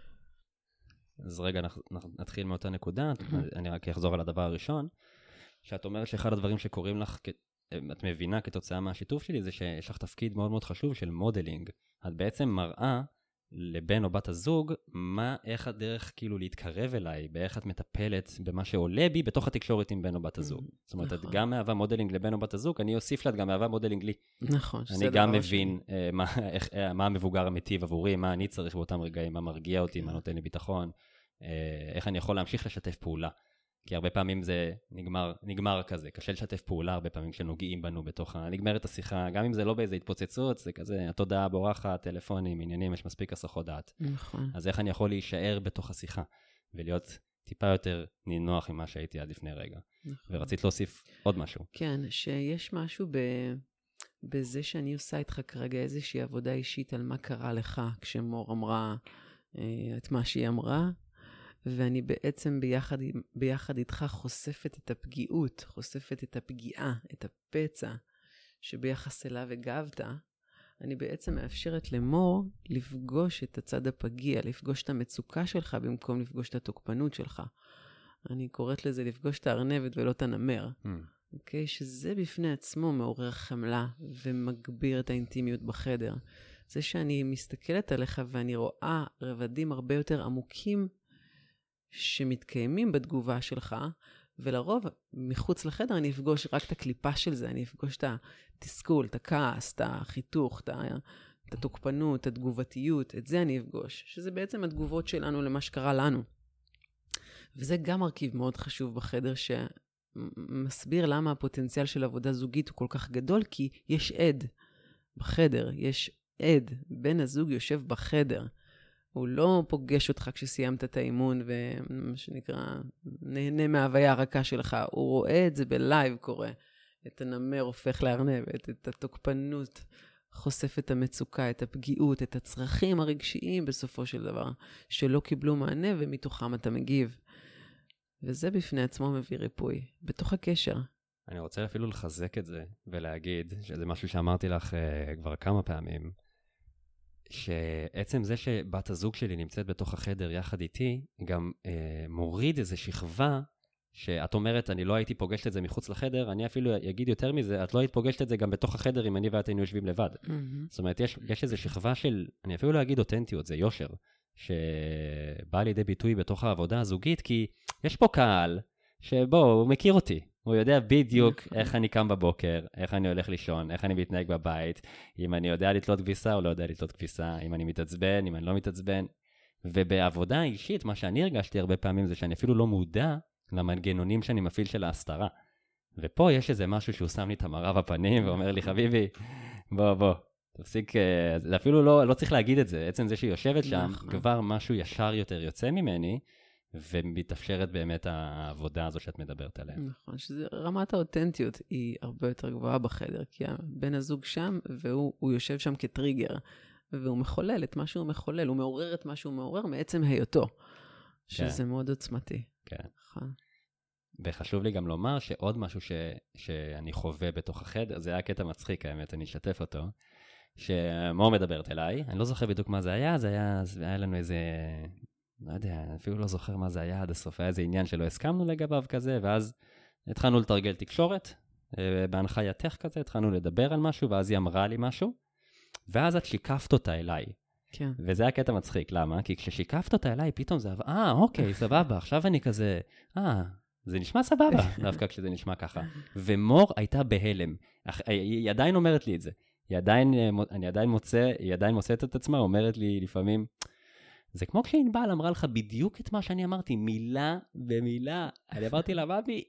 אז רגע, אנחנו נתחיל מאותה נקודה, אני רק אחזור על הדבר הראשון, שאת אומרת שאחד הדברים שקורים לך, את מבינה כתוצאה מהשיתוף שלי, זה שיש לך תפקיד מאוד מאוד חשוב של מודלינג. את בעצם מראה לבן או בת הזוג, מה, איך הדרך כאילו להתקרב אליי, באיך את מטפלת במה שעולה בי בתוך התקשורת עם בן או בת הזוג. זאת אומרת, את גם מהווה מודלינג לבן או בת הזוג, אני אוסיף לה, את גם מהווה מודלינג לי. נכון. אני גם מבין מה, איך, מה המבוגר המטיב עבורי, מה אני צריך באותם רגעים, מה מרגיע אותי, מה נותן לי ביטחון, איך אני יכול להמשיך לשתף פעולה. כי הרבה פעמים זה נגמר, נגמר כזה, קשה לשתף פעולה הרבה פעמים כשנוגעים בנו בתוך ה... נגמרת השיחה, גם אם זה לא באיזה התפוצצות, זה כזה, התודעה בורחת, טלפונים, עניינים, יש מספיק הסחות דעת. נכון. אז איך אני יכול להישאר בתוך השיחה, ולהיות טיפה יותר נינוח ממה שהייתי עד לפני רגע. נכון. ורצית להוסיף עוד משהו. כן, שיש משהו ב... בזה שאני עושה איתך כרגע איזושהי עבודה אישית על מה קרה לך, כשמור אמרה את מה שהיא אמרה, ואני בעצם ביחד, ביחד איתך חושפת את הפגיעות, חושפת את הפגיעה, את הפצע שביחס אליו הגבת, אני בעצם מאפשרת למור לפגוש את הצד הפגיע, לפגוש את המצוקה שלך במקום לפגוש את התוקפנות שלך. אני קוראת לזה לפגוש את הארנבת ולא את הנמר. Mm. אוקיי? Okay? שזה בפני עצמו מעורר חמלה ומגביר את האינטימיות בחדר. זה שאני מסתכלת עליך ואני רואה רבדים הרבה יותר עמוקים שמתקיימים בתגובה שלך, ולרוב מחוץ לחדר אני אפגוש רק את הקליפה של זה, אני אפגוש את התסכול, את הכעס, את החיתוך, את התוקפנות, את התגובתיות, את זה אני אפגוש, שזה בעצם התגובות שלנו למה שקרה לנו. וזה גם מרכיב מאוד חשוב בחדר, שמסביר למה הפוטנציאל של עבודה זוגית הוא כל כך גדול, כי יש עד בחדר, יש עד, בן הזוג יושב בחדר, הוא לא פוגש אותך כשסיימת את האימון, ומה שנקרא, נהנה מההוויה הרכה שלך. הוא רואה את זה בלייב קורה. את הנמר הופך לארנבת, את התוקפנות, חושף את המצוקה, את הפגיעות, את הצרכים הרגשיים בסופו של דבר, שלא קיבלו מענה, ומתוכם אתה מגיב. וזה בפני עצמו מביא ריפוי, בתוך הקשר. אני רוצה אפילו לחזק את זה, ולהגיד, שזה משהו שאמרתי לך uh, כבר כמה פעמים, שעצם זה שבת הזוג שלי נמצאת בתוך החדר יחד איתי, גם אה, מוריד איזו שכבה, שאת אומרת, אני לא הייתי פוגשת את זה מחוץ לחדר, אני אפילו אגיד יותר מזה, את לא היית פוגשת את זה גם בתוך החדר, אם אני ואת היינו יושבים לבד. Mm-hmm. זאת אומרת, יש, יש איזו שכבה של, אני אפילו לא אגיד אותנטיות, זה יושר, שבא לידי ביטוי בתוך העבודה הזוגית, כי יש פה קהל, שבו, הוא מכיר אותי. הוא יודע בדיוק איך אני קם בבוקר, איך אני הולך לישון, איך אני מתנהג בבית, אם אני יודע לתלות כביסה או לא יודע לתלות כביסה, אם אני מתעצבן, אם אני לא מתעצבן. ובעבודה אישית, מה שאני הרגשתי הרבה פעמים זה שאני אפילו לא מודע למנגנונים שאני מפעיל של ההסתרה. ופה יש איזה משהו שהוא שם לי את המראה בפנים ואומר לי, חביבי, בוא, בוא, תפסיק, זה אפילו לא, לא צריך להגיד את זה. עצם זה שהיא יושבת שם, כבר משהו ישר יותר יוצא ממני, ומתאפשרת באמת העבודה הזו שאת מדברת עליה. נכון, שרמת האותנטיות היא הרבה יותר גבוהה בחדר, כי הבן הזוג שם, והוא יושב שם כטריגר. והוא מחולל את מה שהוא מחולל, הוא מעורר את מה שהוא מעורר מעצם היותו, שזה כן. מאוד עוצמתי. כן. נכון. וחשוב לי גם לומר שעוד משהו ש, שאני חווה בתוך החדר, זה היה קטע מצחיק, האמת, אני אשתף אותו, שמור מדברת אליי, אני לא זוכר בדיוק מה זה היה, זה היה, זה היה לנו איזה, לא יודע, אפילו לא זוכר מה זה היה עד הסוף, היה איזה עניין שלא הסכמנו לגביו כזה, ואז התחלנו לתרגל תקשורת, בהנחייתך כזה, התחלנו לדבר על משהו, ואז היא אמרה לי משהו, ואז את שיקפת אותה אליי. כן. וזה היה קטע מצחיק, למה? כי כששיקפת אותה אליי, פתאום זה, אה, אוקיי, סבבה, עכשיו אני כזה, אה, זה נשמע סבבה, דווקא כשזה נשמע ככה. ומור הייתה בהלם. היא עדיין אומרת לי את זה. היא עדיין, אני עדיין מוצא, היא עדיין מוצאת את עצמה, אומרת לי לפעמים, זה כמו כשענבל אמרה לך בדיוק את מה שאני אמרתי, מילה במילה. אני אמרתי לה, מאמי,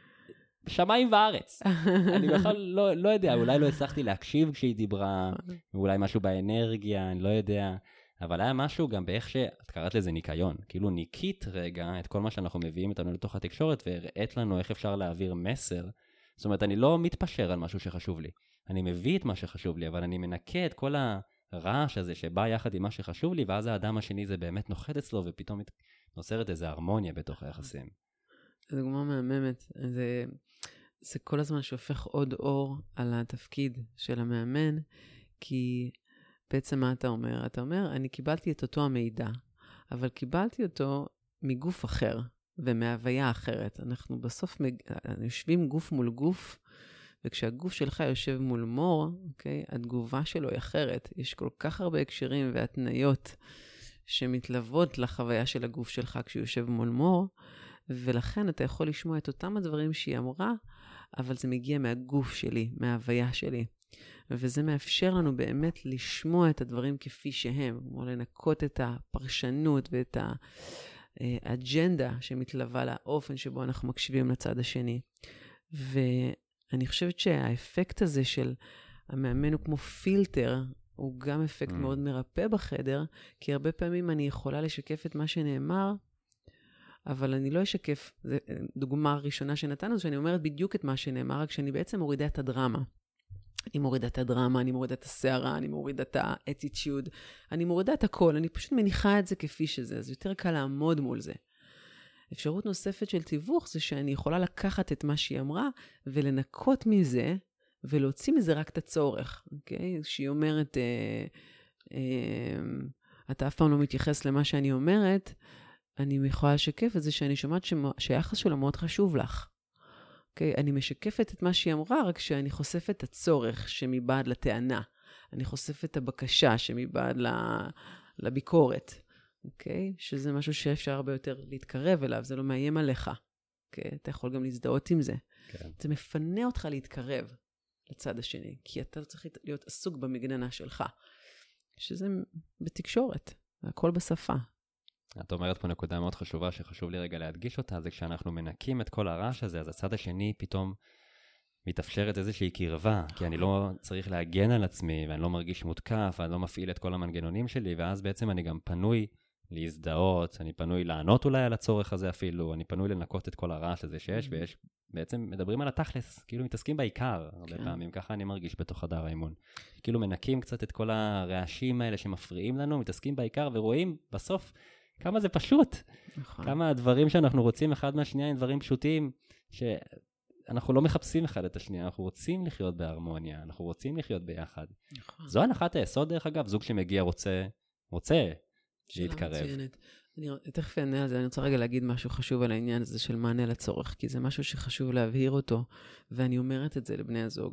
שמיים וארץ. אני בכלל לא, לא יודע, אולי לא הצלחתי להקשיב כשהיא דיברה, אולי משהו באנרגיה, אני לא יודע. אבל היה משהו גם באיך שאת קראת לזה ניקיון. כאילו ניקית רגע את כל מה שאנחנו מביאים איתנו לתוך התקשורת, והראית לנו איך אפשר להעביר מסר. זאת אומרת, אני לא מתפשר על משהו שחשוב לי. אני מביא את מה שחשוב לי, אבל אני מנקה את כל הרעש הזה שבא יחד עם מה שחשוב לי, ואז האדם השני זה באמת נוחת אצלו, ופתאום נוצרת איזו הרמוניה בתוך היחסים. זו דוגמה מהממת. זה, זה כל הזמן שהופך עוד אור על התפקיד של המאמן, כי בעצם מה אתה אומר? אתה אומר, אני קיבלתי את אותו המידע, אבל קיבלתי אותו מגוף אחר ומהוויה אחרת. אנחנו בסוף מג... יושבים גוף מול גוף, וכשהגוף שלך יושב מול מור, אוקיי, התגובה שלו היא אחרת. יש כל כך הרבה הקשרים והתניות שמתלוות לחוויה של הגוף שלך כשהוא יושב מול מור, ולכן אתה יכול לשמוע את אותם הדברים שהיא אמרה, אבל זה מגיע מהגוף שלי, מההוויה שלי. וזה מאפשר לנו באמת לשמוע את הדברים כפי שהם, כמו לנקות את הפרשנות ואת האג'נדה שמתלווה לאופן שבו אנחנו מקשיבים לצד השני. ואני חושבת שהאפקט הזה של המאמן הוא כמו פילטר, הוא גם אפקט mm. מאוד מרפא בחדר, כי הרבה פעמים אני יכולה לשקף את מה שנאמר, אבל אני לא אשקף, זו דוגמה ראשונה שנתנו, שאני אומרת בדיוק את מה שנאמר, רק שאני בעצם מורידה את הדרמה. אני מורידה את הדרמה, אני מורידה את הסערה, אני מורידה את האטיטיוד, אני מורידה את הכל, אני פשוט מניחה את זה כפי שזה, אז יותר קל לעמוד מול זה. אפשרות נוספת של תיווך זה שאני יכולה לקחת את מה שהיא אמרה, ולנקות מזה, ולהוציא מזה רק את הצורך, אוקיי? שהיא אומרת, אה, אה, אתה אף פעם לא מתייחס למה שאני אומרת, אני יכולה לשקף את זה שאני שומעת שהיחס שלה מאוד חשוב לך. Okay, אני משקפת את מה שהיא אמרה, רק שאני חושפת את הצורך שמבעד לטענה. אני חושפת את הבקשה שמבעד לביקורת. Okay? שזה משהו שאפשר הרבה יותר להתקרב אליו, זה לא מאיים עליך. Okay? אתה יכול גם להזדהות עם זה. כן. זה מפנה אותך להתקרב לצד השני, כי אתה צריך להיות עסוק במגננה שלך. שזה בתקשורת, הכל בשפה. את אומרת פה נקודה מאוד חשובה שחשוב לי רגע להדגיש אותה, זה כשאנחנו מנקים את כל הרעש הזה, אז הצד השני פתאום מתאפשרת איזושהי קרבה, כי אני לא צריך להגן על עצמי, ואני לא מרגיש מותקף, ואני לא מפעיל את כל המנגנונים שלי, ואז בעצם אני גם פנוי להזדהות, אני פנוי לענות אולי על הצורך הזה אפילו, אני פנוי לנקות את כל הרעש הזה שיש, ויש בעצם מדברים על התכלס, כאילו מתעסקים בעיקר, הרבה פעמים, ככה אני מרגיש בתוך חדר האימון. כאילו מנקים קצת את כל הרעשים האלה שמפריעים לנו, מתעסקים בעיקר, ורואים בסוף כמה זה פשוט. נכון. כמה הדברים שאנחנו רוצים אחד מהשנייה הם דברים פשוטים, שאנחנו לא מחפשים אחד את השנייה, אנחנו רוצים לחיות בהרמוניה, אנחנו רוצים לחיות ביחד. נכון. זו הנחת היסוד דרך אגב, זוג שמגיע רוצה, רוצה להתקרב. אני תכף אענה על זה, אני רוצה רגע להגיד משהו חשוב על העניין הזה של מענה לצורך, כי זה משהו שחשוב להבהיר אותו, ואני אומרת את זה לבני הזוג.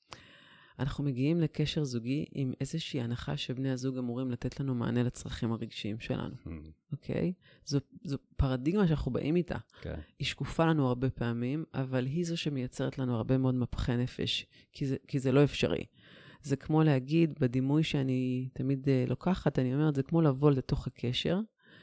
אנחנו מגיעים לקשר זוגי עם איזושהי הנחה שבני הזוג אמורים לתת לנו מענה לצרכים הרגשיים שלנו. אוקיי? זו, זו פרדיגמה שאנחנו באים איתה. Okay. היא שקופה לנו הרבה פעמים, אבל היא זו שמייצרת לנו הרבה מאוד מפחי נפש, כי זה, כי זה לא אפשרי. זה כמו להגיד, בדימוי שאני תמיד uh, לוקחת, אני אומרת, זה כמו לבוא לתוך הקשר,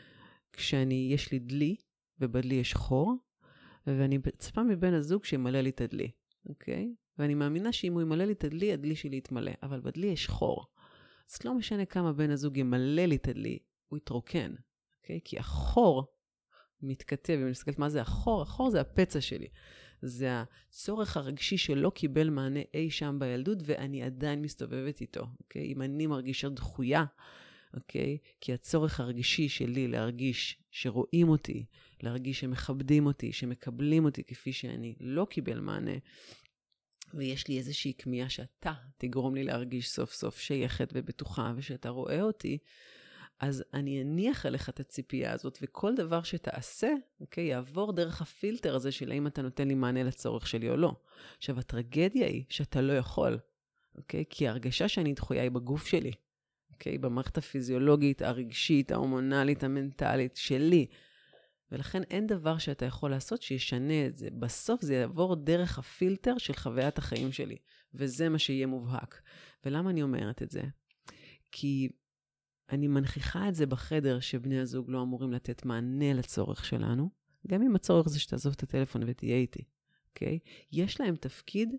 כשאני, יש לי דלי, ובדלי יש חור, ואני צפה מבן הזוג שימלא לי את הדלי. אוקיי? ואני מאמינה שאם הוא ימלא לי את הדלי, הדלי שלי יתמלא. אבל בדלי יש חור. אז לא משנה כמה בן הזוג ימלא לי את הדלי, הוא יתרוקן. אוקיי? כי החור מתכתב, אם אני מסתכלת מה זה החור, החור זה הפצע שלי. זה הצורך הרגשי שלא קיבל מענה אי שם בילדות, ואני עדיין מסתובבת איתו, אוקיי? אם אני מרגישה דחויה, אוקיי? כי הצורך הרגשי שלי להרגיש שרואים אותי, להרגיש שמכבדים אותי, שמקבלים אותי כפי שאני, לא קיבל מענה, ויש לי איזושהי כמיהה שאתה תגרום לי להרגיש סוף סוף שייכת ובטוחה, ושאתה רואה אותי, אז אני אניח עליך את הציפייה הזאת, וכל דבר שתעשה, אוקיי, יעבור דרך הפילטר הזה של האם אתה נותן לי מענה לצורך שלי או לא. עכשיו, הטרגדיה היא שאתה לא יכול, אוקיי? כי ההרגשה שאני דחויה היא בגוף שלי, אוקיי? במערכת הפיזיולוגית, הרגשית, ההורמונלית, המנטלית שלי. ולכן אין דבר שאתה יכול לעשות שישנה את זה. בסוף זה יעבור דרך הפילטר של חוויית החיים שלי, וזה מה שיהיה מובהק. ולמה אני אומרת את זה? כי אני מנכיחה את זה בחדר שבני הזוג לא אמורים לתת מענה לצורך שלנו, גם אם הצורך זה שתעזוב את הטלפון ותהיה איתי, אוקיי? יש להם תפקיד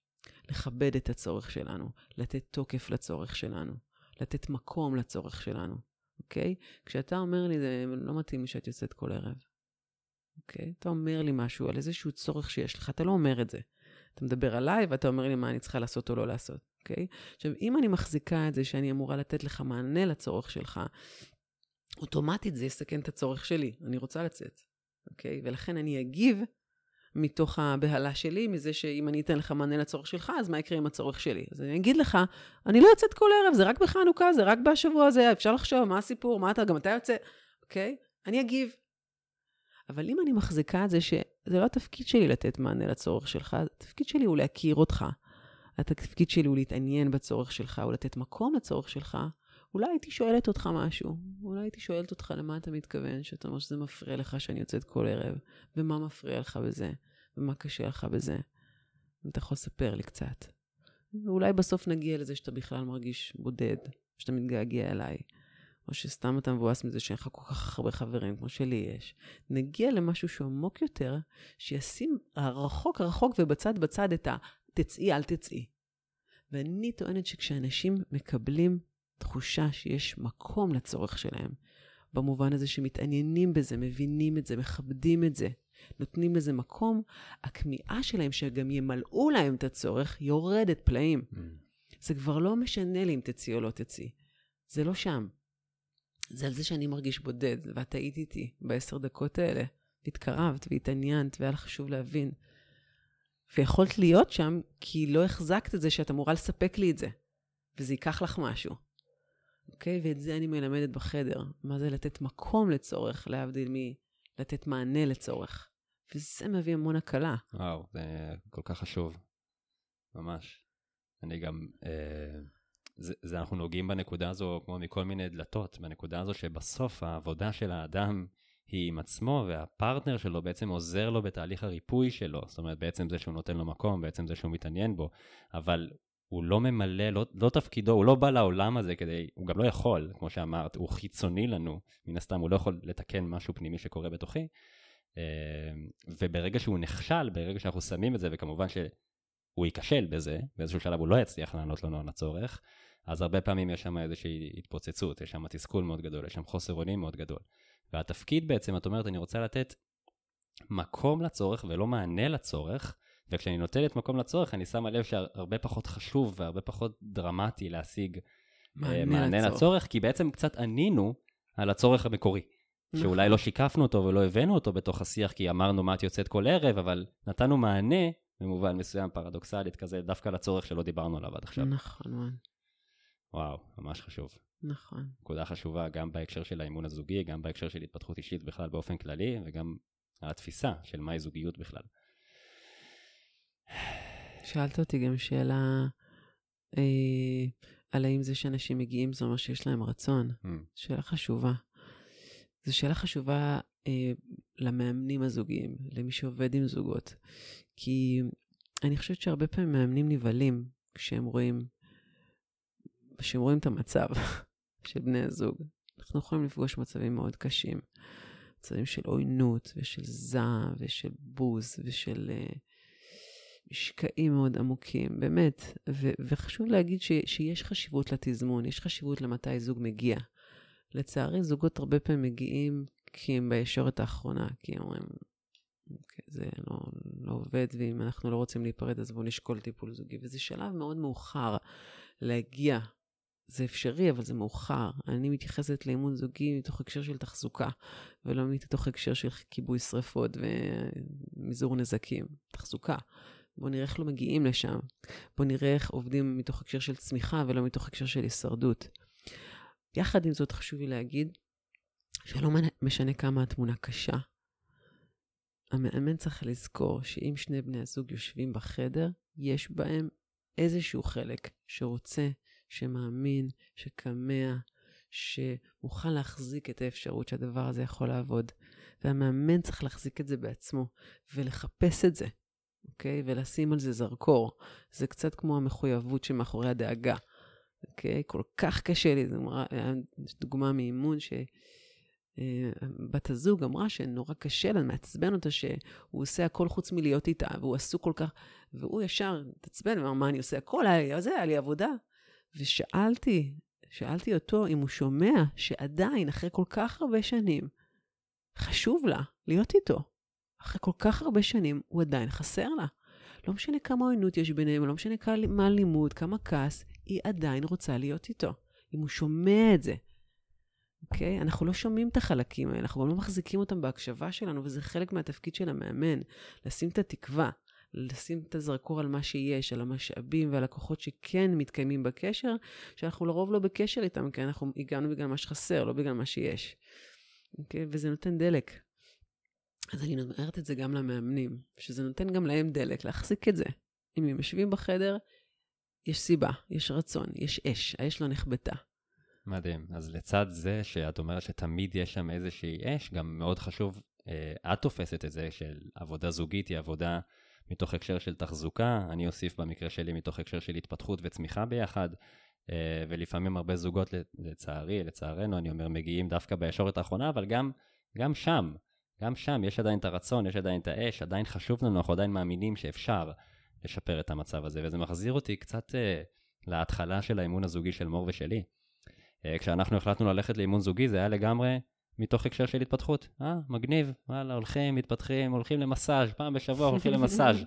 לכבד את הצורך שלנו, לתת תוקף לצורך שלנו, לתת מקום לצורך שלנו, אוקיי? כשאתה אומר לי, זה לא מתאים לי שאת יוצאת כל ערב, אוקיי? אתה אומר לי משהו על איזשהו צורך שיש לך, אתה לא אומר את זה. אתה מדבר עליי ואתה אומר לי מה אני צריכה לעשות או לא לעשות, אוקיי? עכשיו, אם אני מחזיקה את זה שאני אמורה לתת לך מענה לצורך שלך, אוטומטית זה יסכן את הצורך שלי. אני רוצה לצאת, אוקיי? ולכן אני אגיב מתוך הבהלה שלי, מזה שאם אני אתן לך מענה לצורך שלך, אז מה יקרה עם הצורך שלי? אז אני אגיד לך, אני לא יוצאת כל ערב, זה רק בחנוכה, זה רק בשבוע הזה, אפשר לחשוב, מה הסיפור, מה אתה, גם אתה יוצא, אוקיי? אני אגיב. אבל אם אני מחזיקה את זה שזה לא התפקיד שלי לתת מענה לצורך שלך, התפקיד שלי הוא להכיר אותך. התפקיד שלי הוא להתעניין בצורך שלך, או לתת מקום לצורך שלך. אולי הייתי שואלת אותך משהו, אולי הייתי שואלת אותך למה אתה מתכוון, שאתה אומר שזה מפריע לך שאני יוצאת כל ערב, ומה מפריע לך בזה, ומה קשה לך בזה. אם אתה יכול לספר לי קצת. ואולי בסוף נגיע לזה שאתה בכלל מרגיש בודד, שאתה מתגעגע אליי, או שסתם אתה מבואס מזה שאין לך כל כך הרבה חברים, כמו שלי יש. נגיע למשהו שהוא עמוק יותר, שישים רחוק רחוק ובצד בצד את התצאי, אל תצאי. ואני טוענת שכשאנשים מקבלים תחושה שיש מקום לצורך שלהם, במובן הזה שמתעניינים בזה, מבינים את זה, מכבדים את זה, נותנים לזה מקום, הכמיהה שלהם שגם ימלאו להם את הצורך, יורדת פלאים. Mm. זה כבר לא משנה לי אם תצאי או לא תצאי. זה לא שם. זה על זה שאני מרגיש בודד, ואת היית איתי בעשר דקות האלה, והתקרבת והתעניינת, והיה לך חשוב להבין. ויכולת להיות שם, כי לא החזקת את זה שאת אמורה לספק לי את זה. וזה ייקח לך משהו. אוקיי? ואת זה אני מלמדת בחדר. מה זה לתת מקום לצורך, להבדיל מלתת מענה לצורך. וזה מביא המון הקלה. וואו, זה כל כך חשוב. ממש. אני גם... אה... זה, זה אנחנו נוגעים בנקודה הזו כמו מכל מיני דלתות, בנקודה הזו שבסוף העבודה של האדם היא עם עצמו, והפרטנר שלו בעצם עוזר לו בתהליך הריפוי שלו, זאת אומרת בעצם זה שהוא נותן לו מקום, בעצם זה שהוא מתעניין בו, אבל הוא לא ממלא, לא, לא תפקידו, הוא לא בא לעולם הזה כדי, הוא גם לא יכול, כמו שאמרת, הוא חיצוני לנו, מן הסתם הוא לא יכול לתקן משהו פנימי שקורה בתוכי, וברגע שהוא נכשל, ברגע שאנחנו שמים את זה, וכמובן שהוא ייכשל בזה, באיזשהו שלב הוא לא יצליח לענות לנו על הצורך, אז הרבה פעמים יש שם איזושהי התפוצצות, יש שם תסכול מאוד גדול, יש שם חוסר אונים מאוד גדול. והתפקיד בעצם, את אומרת, אני רוצה לתת מקום לצורך ולא מענה לצורך, וכשאני נותנת מקום לצורך, אני שמה לב שהרבה פחות חשוב והרבה פחות דרמטי להשיג מענה, מענה לצורך. לצורך, כי בעצם קצת ענינו על הצורך המקורי, שאולי לא שיקפנו אותו ולא הבאנו אותו בתוך השיח, כי אמרנו מה את יוצאת כל ערב, אבל נתנו מענה, במובן מסוים פרדוקסלית כזה, דווקא לצורך שלא דיברנו עליו עד עכשיו. נכון. וואו, ממש חשוב. נכון. נקודה חשובה גם בהקשר של האימון הזוגי, גם בהקשר של התפתחות אישית בכלל באופן כללי, וגם התפיסה של מהי זוגיות בכלל. שאלת אותי גם שאלה אה, על האם זה שאנשים מגיעים, זאת אומרת שיש להם רצון. Mm. שאלה חשובה. זו שאלה חשובה אה, למאמנים הזוגיים, למי שעובד עם זוגות. כי אני חושבת שהרבה פעמים מאמנים נבהלים כשהם רואים, כשהם רואים את המצב של בני הזוג. אנחנו יכולים לפגוש מצבים מאוד קשים. מצבים של עוינות ושל זעם ושל בוז ושל uh, משקעים מאוד עמוקים, באמת. ו- וחשוב להגיד ש- שיש חשיבות לתזמון, יש חשיבות למתי זוג מגיע. לצערי, זוגות הרבה פעמים מגיעים כי הם בישורת האחרונה, כי הם אומרים, אוקיי, זה לא, לא עובד, ואם אנחנו לא רוצים להיפרד, אז בואו נשקול טיפול זוגי. וזה שלב מאוד מאוחר להגיע. זה אפשרי, אבל זה מאוחר. אני מתייחסת לאימון זוגי מתוך הקשר של תחזוקה, ולא מתוך הקשר של כיבוי שריפות ומזעור נזקים. תחזוקה. בואו נראה איך לא מגיעים לשם. בואו נראה איך עובדים מתוך הקשר של צמיחה, ולא מתוך הקשר של הישרדות. יחד עם זאת חשוב לי להגיד, שלא משנה כמה התמונה קשה, המאמן צריך לזכור שאם שני בני הזוג יושבים בחדר, יש בהם איזשהו חלק שרוצה, שמאמין, שקמע, שמוכן להחזיק את האפשרות שהדבר הזה יכול לעבוד. והמאמן צריך להחזיק את זה בעצמו, ולחפש את זה, אוקיי? ולשים על זה זרקור. זה קצת כמו המחויבות שמאחורי הדאגה, אוקיי? כל כך קשה לי, זו דוגמה מאימון ש... בת הזוג אמרה שנורא קשה לה, מעצבן אותה שהוא עושה הכל חוץ מלהיות איתה, והוא עסוק כל כך, והוא ישר תעצבן, ואמר, מה אני עושה? הכל, היה, זה היה לי עבודה. ושאלתי, שאלתי אותו אם הוא שומע שעדיין, אחרי כל כך הרבה שנים, חשוב לה להיות איתו. אחרי כל כך הרבה שנים, הוא עדיין חסר לה. לא משנה כמה עוינות יש ביניהם, לא משנה כמה לימוד, כמה כעס, היא עדיין רוצה להיות איתו. אם הוא שומע את זה. אוקיי? Okay? אנחנו לא שומעים את החלקים האלה, אנחנו גם לא מחזיקים אותם בהקשבה שלנו, וזה חלק מהתפקיד של המאמן, לשים את התקווה, לשים את הזרקור על מה שיש, על המשאבים ועל הכוחות שכן מתקיימים בקשר, שאנחנו לרוב לא בקשר איתם, כי אנחנו הגענו בגלל מה שחסר, לא בגלל מה שיש. אוקיי? Okay? וזה נותן דלק. אז אני אומרת את זה גם למאמנים, שזה נותן גם להם דלק, להחזיק את זה. אם הם יושבים בחדר, יש סיבה, יש רצון, יש אש, האש לא נחבטה. מדהים. אז לצד זה שאת אומרת שתמיד יש שם איזושהי אש, גם מאוד חשוב, אה, את תופסת את זה של עבודה זוגית, היא עבודה מתוך הקשר של תחזוקה, אני אוסיף במקרה שלי מתוך הקשר של התפתחות וצמיחה ביחד, אה, ולפעמים הרבה זוגות לצערי, לצערנו, אני אומר, מגיעים דווקא בישורת האחרונה, אבל גם, גם שם, גם שם יש עדיין את הרצון, יש עדיין את האש, עדיין חשוב לנו, אנחנו עדיין מאמינים שאפשר לשפר את המצב הזה, וזה מחזיר אותי קצת אה, להתחלה של האימון הזוגי של מור ושלי. כשאנחנו החלטנו ללכת לאימון זוגי, זה היה לגמרי מתוך הקשר של התפתחות. אה, מגניב, וואלה, הולכים, מתפתחים, הולכים למסאז', פעם בשבוע הולכים למסאז'.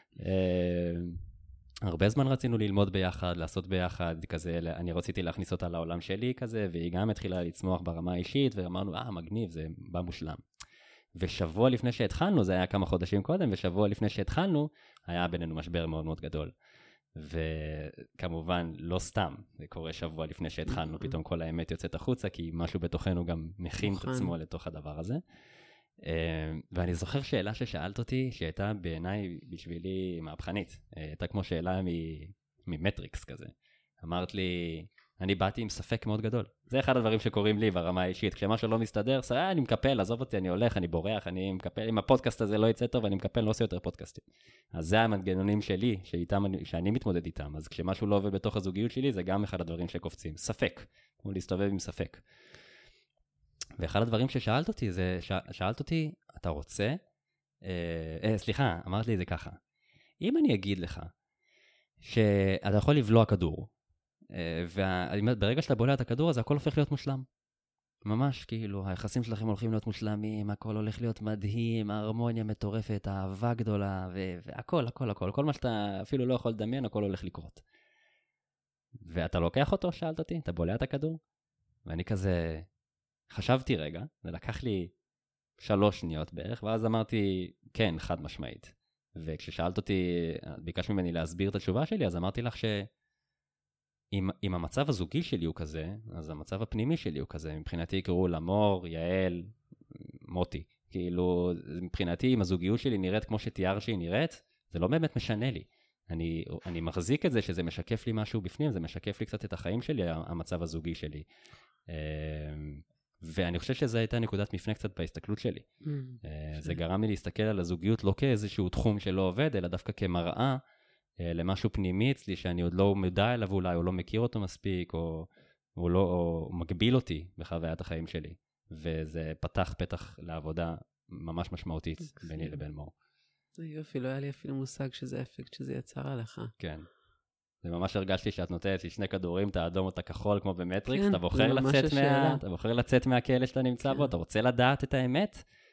הרבה זמן רצינו ללמוד ביחד, לעשות ביחד, כזה, אני רציתי להכניס אותה לעולם שלי כזה, והיא גם התחילה לצמוח ברמה האישית, ואמרנו, אה, מגניב, זה בא מושלם. ושבוע לפני שהתחלנו, זה היה כמה חודשים קודם, ושבוע לפני שהתחלנו, היה בינינו משבר מאוד מאוד גדול. וכמובן לא סתם, זה קורה שבוע לפני שהתחלנו, פתאום כל האמת יוצאת החוצה, כי משהו בתוכנו גם מכין את עצמו לתוך הדבר הזה. ואני זוכר שאלה ששאלת אותי, שהייתה בעיניי בשבילי מהפכנית, הייתה כמו שאלה ממטריקס כזה. אמרת לי, אני באתי עם ספק מאוד גדול. זה אחד הדברים שקורים לי ברמה האישית. כשמשהו לא מסתדר, אה, אני מקפל, עזוב אותי, אני הולך, אני בורח, אני מקפל, אם הפודקאסט הזה לא יצא טוב, אני מקפל, לא עושה יותר פודקאסטים. אז זה המנגנונים שלי, שאיתם, שאני מתמודד איתם. אז כשמשהו לא עובד בתוך הזוגיות שלי, זה גם אחד הדברים שקופצים. ספק. כמו להסתובב עם ספק. ואחד הדברים ששאלת אותי, זה, ש... שאלת אותי, אתה רוצה? אה, אה, סליחה, אמרת לי זה ככה. אם אני אגיד לך, שאתה יכול לבלוע כדור, וברגע שאתה בולע את הכדור הזה, הכל הופך להיות מושלם. ממש, כאילו, היחסים שלכם הולכים להיות מושלמים, הכל הולך להיות מדהים, ההרמוניה מטורפת, האהבה גדולה, והכל, הכל, הכל. כל מה שאתה אפילו לא יכול לדמיין, הכל הולך לקרות. ואתה לוקח אותו, שאלת אותי, אתה בולע את הכדור? ואני כזה, חשבתי רגע, זה לקח לי שלוש שניות בערך, ואז אמרתי, כן, חד משמעית. וכששאלת אותי, ביקש ממני להסביר את התשובה שלי, אז אמרתי לך ש... אם, אם המצב הזוגי שלי הוא כזה, אז המצב הפנימי שלי הוא כזה. מבחינתי יקראו למור, יעל, מוטי. כאילו, מבחינתי, אם הזוגיות שלי נראית כמו שתיאר שהיא נראית, זה לא באמת משנה לי. אני, אני מחזיק את זה שזה משקף לי משהו בפנים, זה משקף לי קצת את החיים שלי, המצב הזוגי שלי. ואני חושב שזו הייתה נקודת מפנה קצת בהסתכלות שלי. זה גרם לי להסתכל על הזוגיות לא כאיזשהו תחום שלא עובד, אלא דווקא כמראה, למשהו פנימי אצלי שאני עוד לא מודע אליו אולי, או לא מכיר אותו מספיק, או, או, לא, או מגביל אותי בחוויית החיים שלי. וזה פתח פתח לעבודה ממש משמעותית ביני לבין מור. זה יופי, לא היה לי אפילו מושג שזה אפקט שזה יצר עליך. כן. זה ממש הרגשתי שאת נותנת לי שני כדורים, את האדום או את הכחול כמו במטריקס, אתה בוחר לצאת מה, אתה בוחר לצאת מהכלא שאתה נמצא בו, אתה רוצה לדעת את האמת,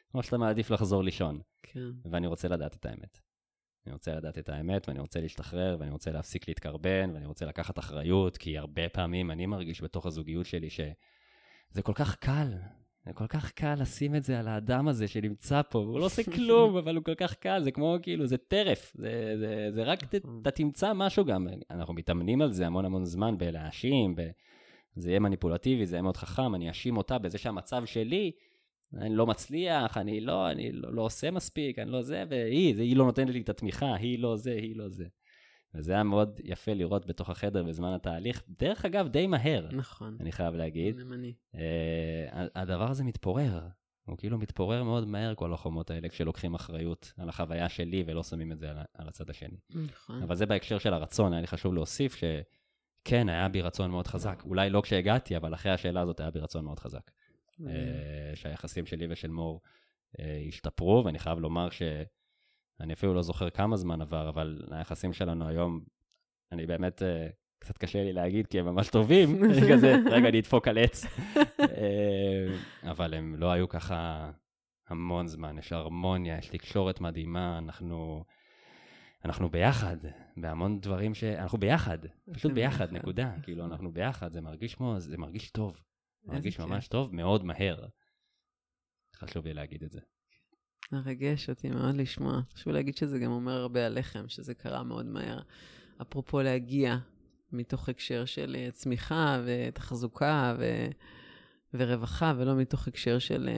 או שאתה מעדיף לחזור לישון. כן. ואני רוצה לדעת את האמת. אני רוצה לדעת את האמת, ואני רוצה להשתחרר, ואני רוצה להפסיק להתקרבן, ואני רוצה לקחת אחריות, כי הרבה פעמים אני מרגיש בתוך הזוגיות שלי שזה כל כך קל, זה כל כך קל לשים את זה על האדם הזה שנמצא פה, הוא לא עושה כלום, אבל הוא כל כך קל, זה כמו כאילו, זה טרף, זה, זה, זה רק, אתה תמצא משהו גם, אנחנו מתאמנים על זה המון המון זמן בלהאשים, ב... זה יהיה מניפולטיבי, זה יהיה מאוד חכם, אני אשים אותה בזה שהמצב שלי, אני לא מצליח, אני לא, אני לא, לא עושה מספיק, אני לא זה, והיא, זה, היא לא נותנת לי את התמיכה, היא לא זה, היא לא זה. וזה היה מאוד יפה לראות בתוך החדר בזמן התהליך, דרך אגב די מהר, נכון. אני חייב להגיד. נמני. Uh, הדבר הזה מתפורר, הוא כאילו מתפורר מאוד מהר כל החומות האלה, כשלוקחים אחריות על החוויה שלי ולא שמים את זה על, על הצד השני. נכון. אבל זה בהקשר של הרצון, היה לי חשוב להוסיף שכן, היה בי רצון מאוד חזק, אולי לא כשהגעתי, אבל אחרי השאלה הזאת היה בי רצון מאוד חזק. Uh, שהיחסים שלי ושל מור uh, השתפרו, ואני חייב לומר שאני אפילו לא זוכר כמה זמן עבר, אבל היחסים שלנו היום, אני באמת, uh, קצת קשה לי להגיד, כי הם ממש טובים, כזה, רגע, אני אדפוק על עץ. uh, אבל הם לא היו ככה המון זמן, יש הרמוניה, יש תקשורת מדהימה, אנחנו, אנחנו ביחד, בהמון דברים ש... אנחנו ביחד, פשוט ביחד, נקודה, כאילו, אנחנו ביחד, זה מרגיש כמו, זה מרגיש טוב. מרגיש ממש טוב, מאוד מהר. חשוב לי להגיד את זה. הרגש אותי מאוד לשמוע. חשוב להגיד שזה גם אומר הרבה עליכם, שזה קרה מאוד מהר. אפרופו להגיע מתוך הקשר של צמיחה ותחזוקה ו... ורווחה, ולא מתוך הקשר של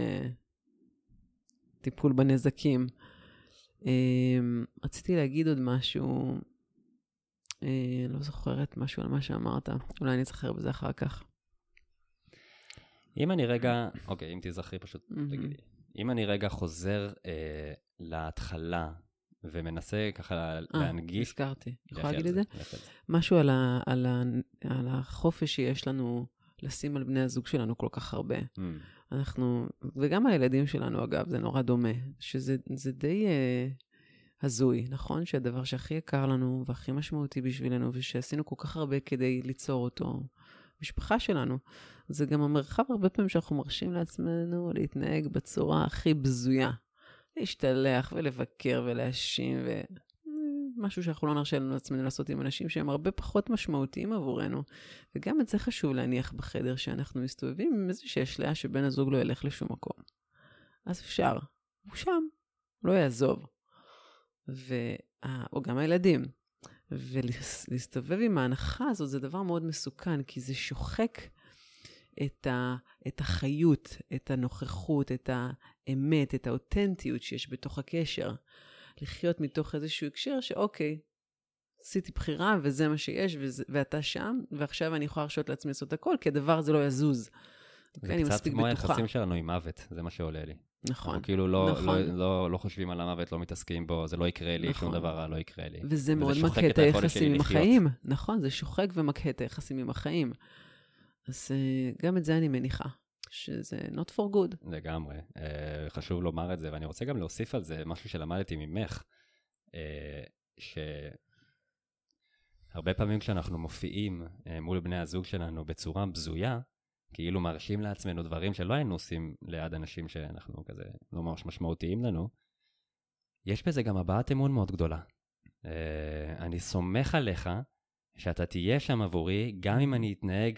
טיפול בנזקים. רציתי להגיד עוד משהו, לא זוכרת משהו על מה שאמרת. אולי אני אזכר בזה אחר כך. אם אני רגע, אוקיי, אם תזכרי פשוט, תגידי. אם אני רגע חוזר אה, להתחלה, ומנסה ככה להנגיש... הזכרתי. יכולה להגיד את זה? משהו על, ה, על, ה, על החופש שיש לנו לשים על בני הזוג שלנו כל כך הרבה. Mm. אנחנו, וגם על הילדים שלנו, אגב, זה נורא דומה, שזה זה די אה, הזוי, נכון? שהדבר שהכי יקר לנו, והכי משמעותי בשבילנו, ושעשינו כל כך הרבה כדי ליצור אותו, משפחה שלנו, זה גם המרחב הרבה פעמים שאנחנו מרשים לעצמנו להתנהג בצורה הכי בזויה. להשתלח ולבקר ולהאשים, ומשהו שאנחנו לא נרשה לנו לעצמנו לעשות עם אנשים שהם הרבה פחות משמעותיים עבורנו. וגם את זה חשוב להניח בחדר שאנחנו מסתובבים עם איזושהי אשליה שבן הזוג לא ילך לשום מקום. אז אפשר, הוא שם, לא יעזוב. ו... או גם הילדים. ולהסתובב עם ההנחה הזאת זה דבר מאוד מסוכן, כי זה שוחק את, ה, את החיות, את הנוכחות, את האמת, את האותנטיות שיש בתוך הקשר. לחיות מתוך איזשהו הקשר שאוקיי, עשיתי בחירה וזה מה שיש וזה, ואתה שם, ועכשיו אני יכולה לרשות לעצמי לעשות הכל, כי הדבר הזה לא יזוז. זה okay, קצת כמו היחסים שלנו עם מוות, זה מה שעולה לי. נכון. אנחנו כאילו לא, נכון. לא, לא, לא חושבים על המוות, לא מתעסקים בו, זה לא יקרה לי, נכון. שום דבר לא יקרה לי. וזה מאוד מקה את היחסים עם החיים. נכון, זה שוחק ומקה את היחסים עם החיים. אז גם את זה אני מניחה, שזה not for good. לגמרי. חשוב לומר את זה, ואני רוצה גם להוסיף על זה משהו שלמדתי ממך, שהרבה פעמים כשאנחנו מופיעים מול בני הזוג שלנו בצורה בזויה, כאילו מרשים לעצמנו דברים שלא היינו עושים ליד אנשים שאנחנו כזה לא ממש משמעותיים לנו, יש בזה גם הבעת אמון מאוד גדולה. אני סומך עליך שאתה תהיה שם עבורי, גם אם אני אתנהג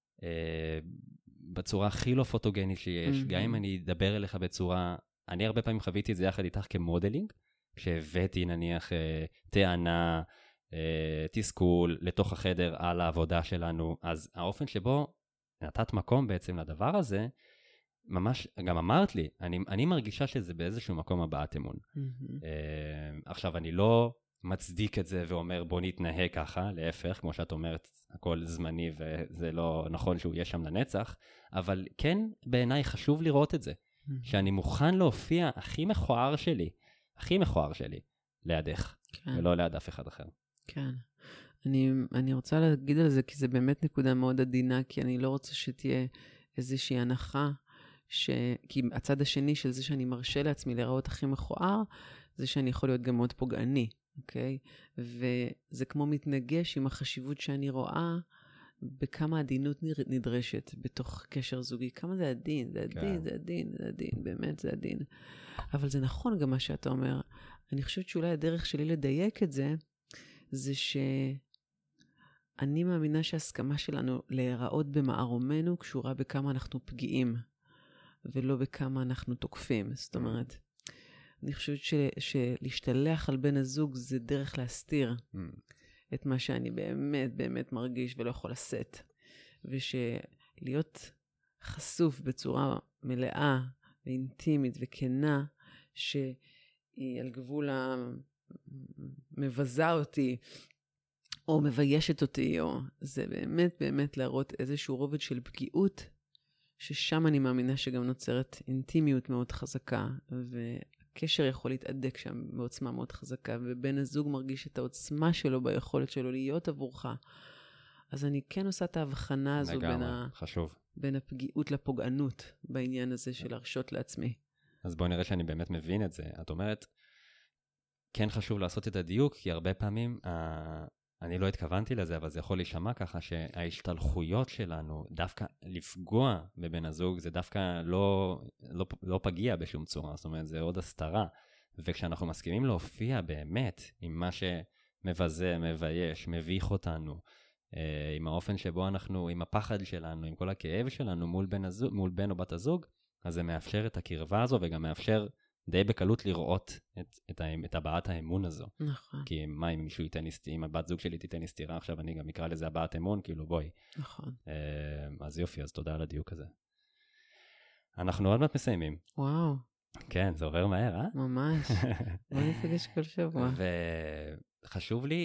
בצורה הכי לא פוטוגנית שיש, mm-hmm. גם אם אני אדבר אליך בצורה, אני הרבה פעמים חוויתי את זה יחד איתך כמודלינג, כשהבאתי נניח טענה, תסכול לתוך החדר על העבודה שלנו, אז האופן שבו נתת מקום בעצם לדבר הזה, ממש, גם אמרת לי, אני, אני מרגישה שזה באיזשהו מקום הבעת אמון. Mm-hmm. עכשיו, אני לא מצדיק את זה ואומר בוא נתנהג ככה, להפך, כמו שאת אומרת, הכל זמני וזה לא נכון שהוא יהיה שם לנצח, אבל כן בעיניי חשוב לראות את זה, mm-hmm. שאני מוכן להופיע הכי מכוער שלי, הכי מכוער שלי, לידך, כן. ולא ליד אף אחד אחר. כן. אני, אני רוצה להגיד על זה, כי זה באמת נקודה מאוד עדינה, כי אני לא רוצה שתהיה איזושהי הנחה, ש... כי הצד השני של זה שאני מרשה לעצמי לראות הכי מכוער, זה שאני יכול להיות גם מאוד פוגעני, אוקיי? וזה כמו מתנגש עם החשיבות שאני רואה בכמה עדינות נדרשת בתוך קשר זוגי, כמה זה עדין, זה עדין, כן. זה עדין, זה עדין, באמת זה עדין. אבל זה נכון גם מה שאתה אומר. אני חושבת שאולי הדרך שלי לדייק את זה, זה שאני מאמינה שההסכמה שלנו להיראות במערומנו קשורה בכמה אנחנו פגיעים, ולא בכמה אנחנו תוקפים. זאת אומרת, אני חושבת ש, שלהשתלח על בן הזוג זה דרך להסתיר mm. את מה שאני באמת באמת מרגיש ולא יכול לשאת. ושלהיות חשוף בצורה מלאה ואינטימית וכנה, שהיא על גבול המבזה אותי, או מביישת אותי, או זה באמת באמת להראות איזשהו רובד של פגיעות, ששם אני מאמינה שגם נוצרת אינטימיות מאוד חזקה, וקשר יכול להתעדק שם בעוצמה מאוד חזקה, ובן הזוג מרגיש את העוצמה שלו ביכולת שלו להיות עבורך. אז אני כן עושה את ההבחנה הזו בין, ה... בין הפגיעות לפוגענות בעניין הזה של להרשות לעצמי. אז בואו נראה שאני באמת מבין את זה. את אומרת, כן חשוב לעשות את הדיוק, כי הרבה פעמים, אה, אני לא התכוונתי לזה, אבל זה יכול להישמע ככה, שההשתלחויות שלנו, דווקא לפגוע בבן הזוג, זה דווקא לא, לא, לא פגיע בשום צורה, זאת אומרת, זה עוד הסתרה. וכשאנחנו מסכימים להופיע באמת עם מה שמבזה, מבייש, מביך אותנו, אה, עם האופן שבו אנחנו, עם הפחד שלנו, עם כל הכאב שלנו מול בן, הזוג, מול בן או בת הזוג, אז זה מאפשר את הקרבה הזו, וגם מאפשר די בקלות לראות את, את, את הבעת האמון הזו. נכון. כי מה אם מישהו ייתן לי סתירה, אם הבת זוג שלי תיתן לי סתירה, עכשיו אני גם אקרא לזה הבעת אמון, כאילו בואי. נכון. אז יופי, אז תודה על הדיוק הזה. אנחנו עוד מעט מסיימים. וואו. כן, זה עובר מהר, אה? ממש. בוא נפגש כל שבוע. וחשוב לי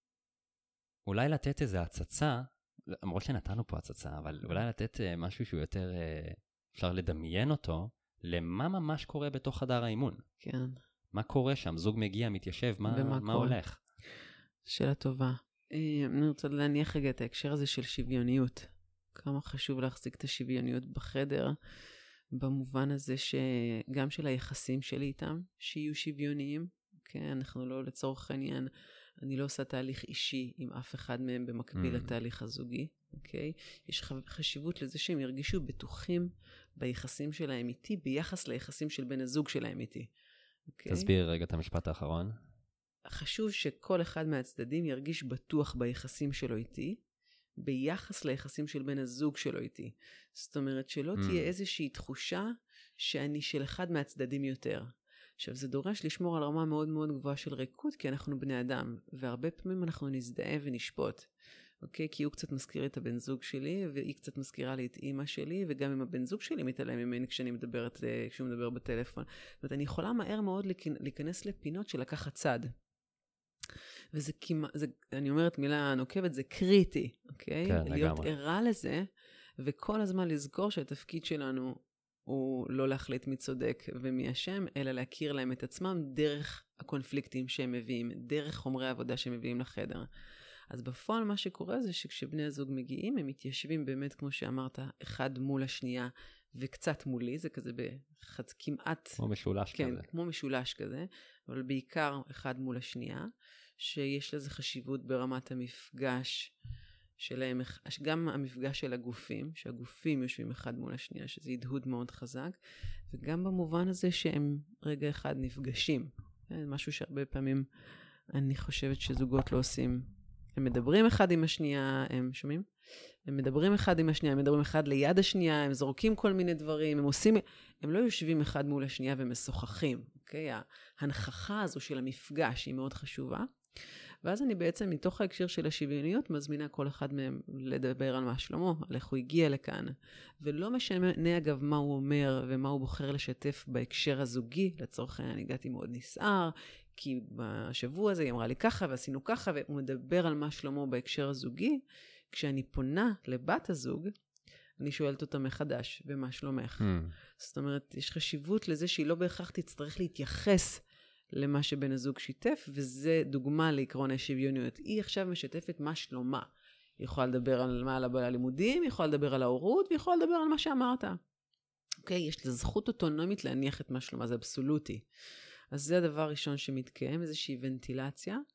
אולי לתת איזו הצצה, למרות שנתנו פה הצצה, אבל אולי לתת משהו שהוא יותר, אפשר לדמיין אותו, למה ממש קורה בתוך חדר האימון. כן. מה קורה שם? זוג מגיע, מתיישב, מה, מה הולך? שאלה טובה. אני רוצה להניח רגע את ההקשר הזה של שוויוניות. כמה חשוב להחזיק את השוויוניות בחדר, במובן הזה שגם של היחסים שלי איתם, שיהיו שוויוניים. כן, אנחנו לא לצורך העניין, אני לא עושה תהליך אישי עם אף אחד מהם במקביל mm. לתהליך הזוגי. אוקיי? יש חשיבות לזה שהם ירגישו בטוחים ביחסים שלהם איתי, ביחס ליחסים של בן הזוג שלהם איתי. אוקיי? תסביר רגע את המשפט האחרון. חשוב שכל אחד מהצדדים ירגיש בטוח ביחסים שלו איתי, ביחס ליחסים של בן הזוג שלו איתי. זאת אומרת, שלא mm. תהיה איזושהי תחושה שאני של אחד מהצדדים יותר. עכשיו, זה דורש לשמור על רמה מאוד מאוד גבוהה של ריקות, כי אנחנו בני אדם, והרבה פעמים אנחנו נזדהה ונשפוט. אוקיי? כי הוא קצת מזכיר את הבן זוג שלי, והיא קצת מזכירה לי את אימא שלי, וגם אם הבן זוג שלי מתעלם ממני כשאני מדברת, כשהוא מדבר בטלפון. זאת אומרת, אני יכולה מהר מאוד להיכנס לפינות של לקחת צד. וזה כמעט, זה, אני אומרת מילה נוקבת, זה קריטי, אוקיי? כן, להיות לגמרי. ערה לזה, וכל הזמן לזכור שהתפקיד שלנו הוא לא להחליט מי צודק ומי אשם, אלא להכיר להם את עצמם דרך הקונפליקטים שהם מביאים, דרך חומרי העבודה שהם מביאים לחדר. אז בפועל מה שקורה זה שכשבני הזוג מגיעים, הם מתיישבים באמת, כמו שאמרת, אחד מול השנייה וקצת מולי, זה כזה בחד, כמעט... כמו משולש כן, כזה. כן, כמו משולש כזה, אבל בעיקר אחד מול השנייה, שיש לזה חשיבות ברמת המפגש שלהם, גם המפגש של הגופים, שהגופים יושבים אחד מול השנייה, שזה הדהוד מאוד חזק, וגם במובן הזה שהם רגע אחד נפגשים. משהו שהרבה פעמים אני חושבת שזוגות לא עושים. הם מדברים אחד עם השנייה, הם שומעים? הם מדברים אחד עם השנייה, הם מדברים אחד ליד השנייה, הם זורקים כל מיני דברים, הם עושים, הם לא יושבים אחד מול השנייה ומשוחחים, אוקיי? ההנכחה הזו של המפגש היא מאוד חשובה. ואז אני בעצם מתוך ההקשר של השוויוניות מזמינה כל אחד מהם לדבר על מה שלמה, על איך הוא הגיע לכאן. ולא משנה אגב מה הוא אומר ומה הוא בוחר לשתף בהקשר הזוגי, לצורך העניין אני הגעתי מאוד נסער, כי בשבוע הזה היא אמרה לי ככה ועשינו ככה, והוא מדבר על מה שלמה בהקשר הזוגי. כשאני פונה לבת הזוג, אני שואלת אותה מחדש, ומה שלומך? Hmm. זאת אומרת, יש חשיבות לזה שהיא לא בהכרח תצטרך להתייחס למה שבן הזוג שיתף, וזה דוגמה לעקרון השוויוניות. היא עכשיו משתפת מה שלומה. היא יכולה לדבר על מה על הלימודים, היא יכולה לדבר על ההורות, והיא יכולה לדבר על מה שאמרת. אוקיי? יש לה זכות אוטונומית להניח את מה שלומה, זה אבסולוטי. אז זה הדבר הראשון שמתקיים, איזושהי ונטילציה,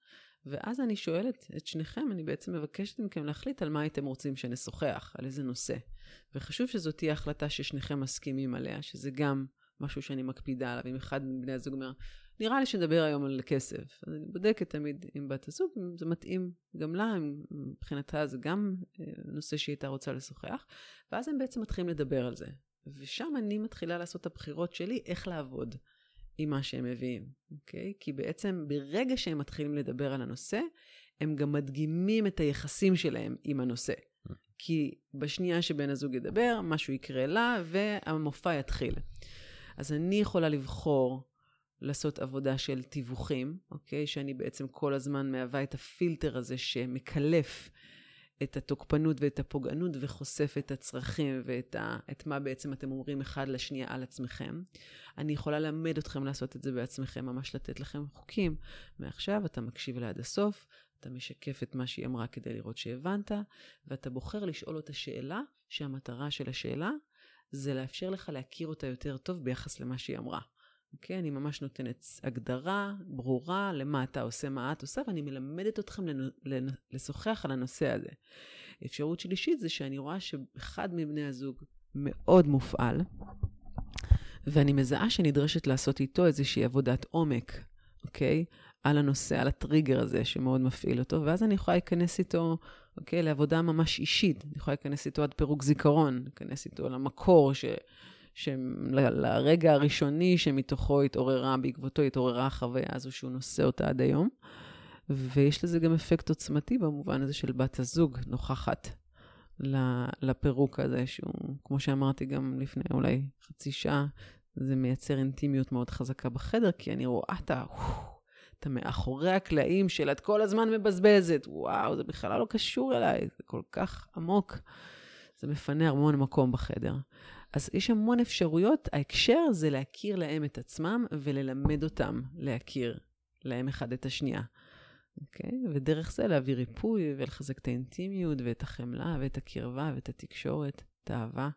ואז אני שואלת את שניכם, אני בעצם מבקשת מכם להחליט על מה הייתם רוצים שנשוחח, על איזה נושא. וחשוב שזאת תהיה החלטה ששניכם מסכימים עליה, שזה גם משהו שאני מקפידה עליו. אם אחד מבני הזוג אומר, נראה לי שנדבר היום על כסף. אז אני בודקת תמיד עם בת הזוג, אם זה מתאים גם לה, מבחינתה זה גם נושא שהיא הייתה רוצה לשוחח. ואז הם בעצם מתחילים לדבר על זה. ושם אני מתחילה לעשות את הבחירות שלי, איך לעבוד עם מה שהם מביאים. אוקיי? כי בעצם ברגע שהם מתחילים לדבר על הנושא, הם גם מדגימים את היחסים שלהם עם הנושא. כי בשנייה שבן הזוג ידבר, משהו יקרה לה, והמופע יתחיל. אז אני יכולה לבחור לעשות עבודה של תיווכים, אוקיי? שאני בעצם כל הזמן מהווה את הפילטר הזה שמקלף את התוקפנות ואת הפוגענות וחושף את הצרכים ואת ה, את מה בעצם אתם אומרים אחד לשנייה על עצמכם. אני יכולה ללמד אתכם לעשות את זה בעצמכם, ממש לתת לכם חוקים. מעכשיו אתה מקשיב לה עד הסוף, אתה משקף את מה שהיא אמרה כדי לראות שהבנת, ואתה בוחר לשאול אותה שאלה, שהמטרה של השאלה זה לאפשר לך להכיר אותה יותר טוב ביחס למה שהיא אמרה. אוקיי? אני ממש נותנת הגדרה ברורה למה אתה עושה, מה את עושה, ואני מלמדת אתכם לשוחח על הנושא הזה. אפשרות שלישית זה שאני רואה שאחד מבני הזוג מאוד מופעל, ואני מזהה שנדרשת לעשות איתו איזושהי עבודת עומק, אוקיי? על הנושא, על הטריגר הזה שמאוד מפעיל אותו, ואז אני יכולה להיכנס איתו, אוקיי, לעבודה ממש אישית. אני יכולה להיכנס איתו עד פירוק זיכרון, להיכנס איתו למקור ש... שלרגע הראשוני שמתוכו התעוררה, בעקבותו התעוררה החוויה הזו שהוא נושא אותה עד היום. ויש לזה גם אפקט עוצמתי במובן הזה של בת הזוג נוכחת לפירוק הזה, שהוא, כמו שאמרתי גם לפני אולי חצי שעה, זה מייצר אינטימיות מאוד חזקה בחדר, כי אני רואה אתה, אתה מאחורי הקלעים של את כל הזמן מבזבזת, וואו, זה בכלל לא קשור אליי, זה כל כך עמוק, זה מפנה המון מקום בחדר. אז יש המון אפשרויות, ההקשר זה להכיר להם את עצמם, וללמד אותם להכיר להם אחד את השנייה. אוקיי? ודרך זה להביא ריפוי, ולחזק את האינטימיות, ואת החמלה, ואת הקרבה, ואת התקשורת, את האהבה.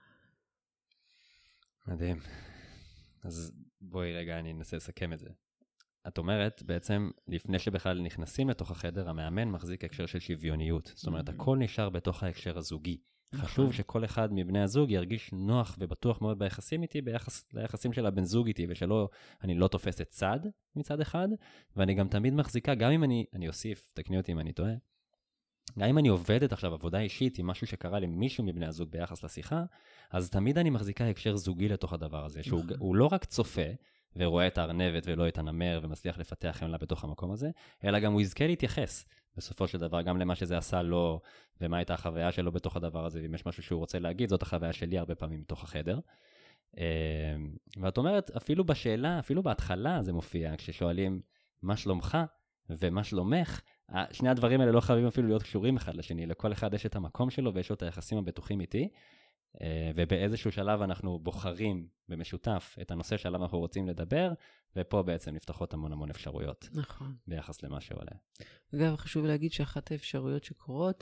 מדהים. אז בואי רגע, אני אנסה לסכם את זה. את אומרת, בעצם, לפני שבכלל נכנסים לתוך החדר, המאמן מחזיק הקשר של שוויוניות. זאת אומרת, הכל נשאר בתוך ההקשר הזוגי. חשוב שכל אחד מבני הזוג ירגיש נוח ובטוח מאוד ביחסים איתי, ביחס ליחסים של הבן זוג איתי, ושלא, אני לא תופס את צד מצד אחד, ואני גם תמיד מחזיקה, גם אם אני, אני אוסיף, תקני אותי אם אני טועה, גם אם אני עובדת עכשיו עבודה אישית עם משהו שקרה למישהו מבני הזוג ביחס לשיחה, אז תמיד אני מחזיקה הקשר זוגי לתוך הדבר הזה, שהוא לא רק צופה, ורואה את הארנבת ולא את הנמר, ומצליח לפתח חמלה בתוך המקום הזה, אלא גם הוא יזכה להתייחס בסופו של דבר, גם למה שזה עשה לו, ומה הייתה החוויה שלו בתוך הדבר הזה, ואם יש משהו שהוא רוצה להגיד, זאת החוויה שלי הרבה פעמים בתוך החדר. ואת אומרת, אפילו בשאלה, אפילו בהתחלה זה מופיע, כששואלים מה שלומך ומה שלומך, שני הדברים האלה לא חייבים אפילו להיות קשורים אחד לשני, לכל אחד יש את המקום שלו ויש לו את היחסים הבטוחים איתי, ובאיזשהו שלב אנחנו בוחרים במשותף את הנושא שעליו אנחנו רוצים לדבר, ופה בעצם נפתחות המון המון אפשרויות. נכון. ביחס למה שעולה. אגב, חשוב להגיד שאחת האפשרויות שקורות,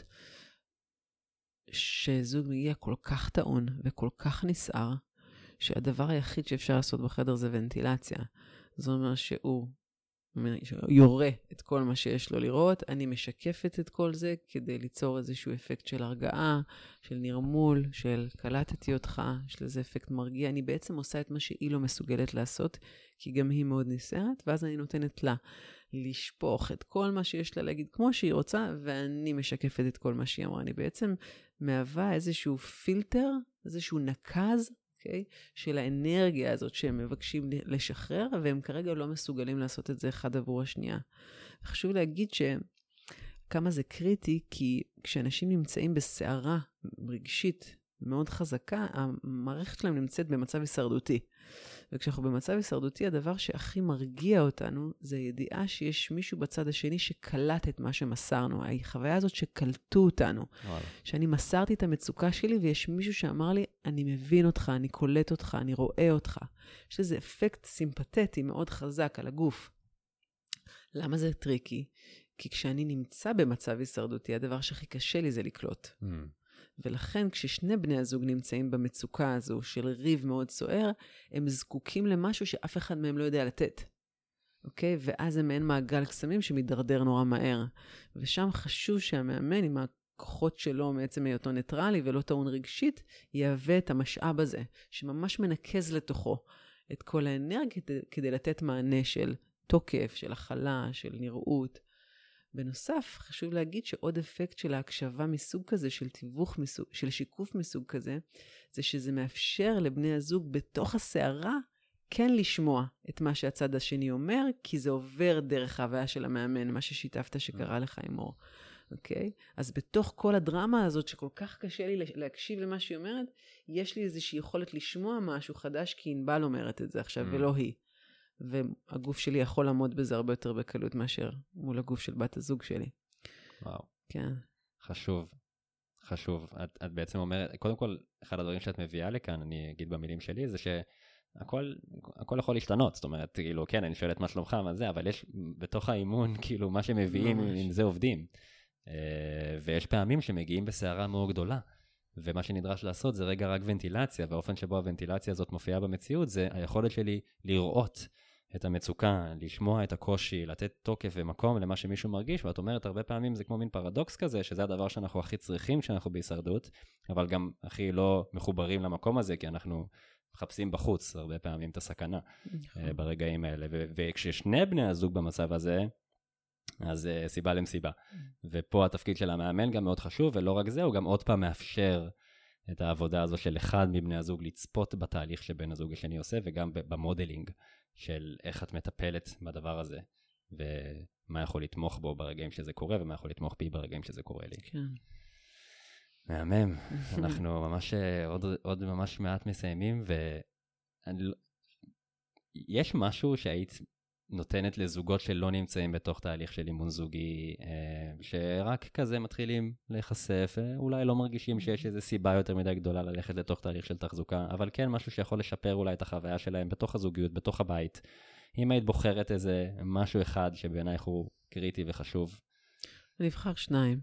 שזוג מגיע כל כך טעון וכל כך נסער, שהדבר היחיד שאפשר לעשות בחדר זה ונטילציה. זאת אומרת שהוא יורה את כל מה שיש לו לראות, אני משקפת את כל זה כדי ליצור איזשהו אפקט של הרגעה, של נרמול, של קלטתי אותך, יש לזה אפקט מרגיע. אני בעצם עושה את מה שהיא לא מסוגלת לעשות, כי גם היא מאוד ניסרת, ואז אני נותנת לה לשפוך את כל מה שיש לה להגיד כמו שהיא רוצה, ואני משקפת את כל מה שהיא אמרה. אני בעצם מהווה איזשהו פילטר, איזשהו נקז, Okay, של האנרגיה הזאת שהם מבקשים לשחרר, והם כרגע לא מסוגלים לעשות את זה אחד עבור השנייה. חשוב להגיד שכמה זה קריטי, כי כשאנשים נמצאים בסערה רגשית מאוד חזקה, המערכת שלהם נמצאת במצב הישרדותי. וכשאנחנו במצב הישרדותי, הדבר שהכי מרגיע אותנו, זה ידיעה שיש מישהו בצד השני שקלט את מה שמסרנו. החוויה הזאת שקלטו אותנו. וואלה. שאני מסרתי את המצוקה שלי, ויש מישהו שאמר לי, אני מבין אותך, אני קולט אותך, אני רואה אותך. יש לזה אפקט סימפתטי מאוד חזק על הגוף. למה זה טריקי? כי כשאני נמצא במצב הישרדותי, הדבר שהכי קשה לי זה לקלוט. Mm. ולכן כששני בני הזוג נמצאים במצוקה הזו של ריב מאוד סוער, הם זקוקים למשהו שאף אחד מהם לא יודע לתת. אוקיי? ואז זה מעין מעגל קסמים שמתדרדר נורא מהר. ושם חשוב שהמאמן עם הכוחות שלו מעצם היותו ניטרלי ולא טעון רגשית, יהווה את המשאב הזה, שממש מנקז לתוכו את כל האנרגיה כדי, כדי לתת מענה של תוקף, של הכלה, של נראות. בנוסף, חשוב להגיד שעוד אפקט של ההקשבה מסוג כזה, של תיווך מסוג, של שיקוף מסוג כזה, זה שזה מאפשר לבני הזוג בתוך הסערה, כן לשמוע את מה שהצד השני אומר, כי זה עובר דרך ההוויה של המאמן, מה ששיתפת שקרה לך עם אור. אוקיי? אז בתוך כל הדרמה הזאת, שכל כך קשה לי להקשיב למה שהיא אומרת, יש לי איזושהי יכולת לשמוע משהו חדש, כי ענבל אומרת את זה עכשיו, ולא היא. והגוף שלי יכול לעמוד בזה הרבה יותר בקלות מאשר מול הגוף של בת הזוג שלי. וואו. כן. חשוב. חשוב. את, את בעצם אומרת, קודם כל, אחד הדברים שאת מביאה לכאן, אני אגיד במילים שלי, זה שהכל הכל יכול להשתנות. זאת אומרת, כאילו, כן, אני שואלת מה שלומך, מה זה, אבל יש בתוך האימון, כאילו, מה שמביאים, עם זה עובדים. ויש פעמים שמגיעים בסערה מאוד גדולה. ומה שנדרש לעשות זה רגע רק ונטילציה, והאופן שבו הוונטילציה הזאת מופיעה במציאות, זה היכולת שלי לראות את המצוקה, לשמוע את הקושי, לתת תוקף ומקום למה שמישהו מרגיש, ואת אומרת, הרבה פעמים זה כמו מין פרדוקס כזה, שזה הדבר שאנחנו הכי צריכים כשאנחנו בהישרדות, אבל גם הכי לא מחוברים למקום הזה, כי אנחנו מחפשים בחוץ הרבה פעמים את הסכנה ברגעים האלה, וכששני בני הזוג במצב הזה, אז uh, סיבה למסיבה. ופה התפקיד של המאמן גם מאוד חשוב, ולא רק זה, הוא גם עוד פעם מאפשר את העבודה הזו של אחד מבני הזוג לצפות בתהליך שבן הזוג השני עושה, וגם במודלינג של איך את מטפלת בדבר הזה, ומה יכול לתמוך בו ברגעים שזה קורה, ומה יכול לתמוך בי ברגעים שזה קורה לי. כן. מהמם. אנחנו ממש, עוד, עוד ממש מעט מסיימים, ויש משהו שהיית נותנת לזוגות שלא נמצאים בתוך תהליך של אימון זוגי, שרק כזה מתחילים להיחשף, אולי לא מרגישים שיש איזו סיבה יותר מדי גדולה ללכת לתוך תהליך של תחזוקה, אבל כן משהו שיכול לשפר אולי את החוויה שלהם בתוך הזוגיות, בתוך הבית. אם היית בוחרת איזה משהו אחד שבעינייך הוא קריטי וחשוב. אני אבחר שניים.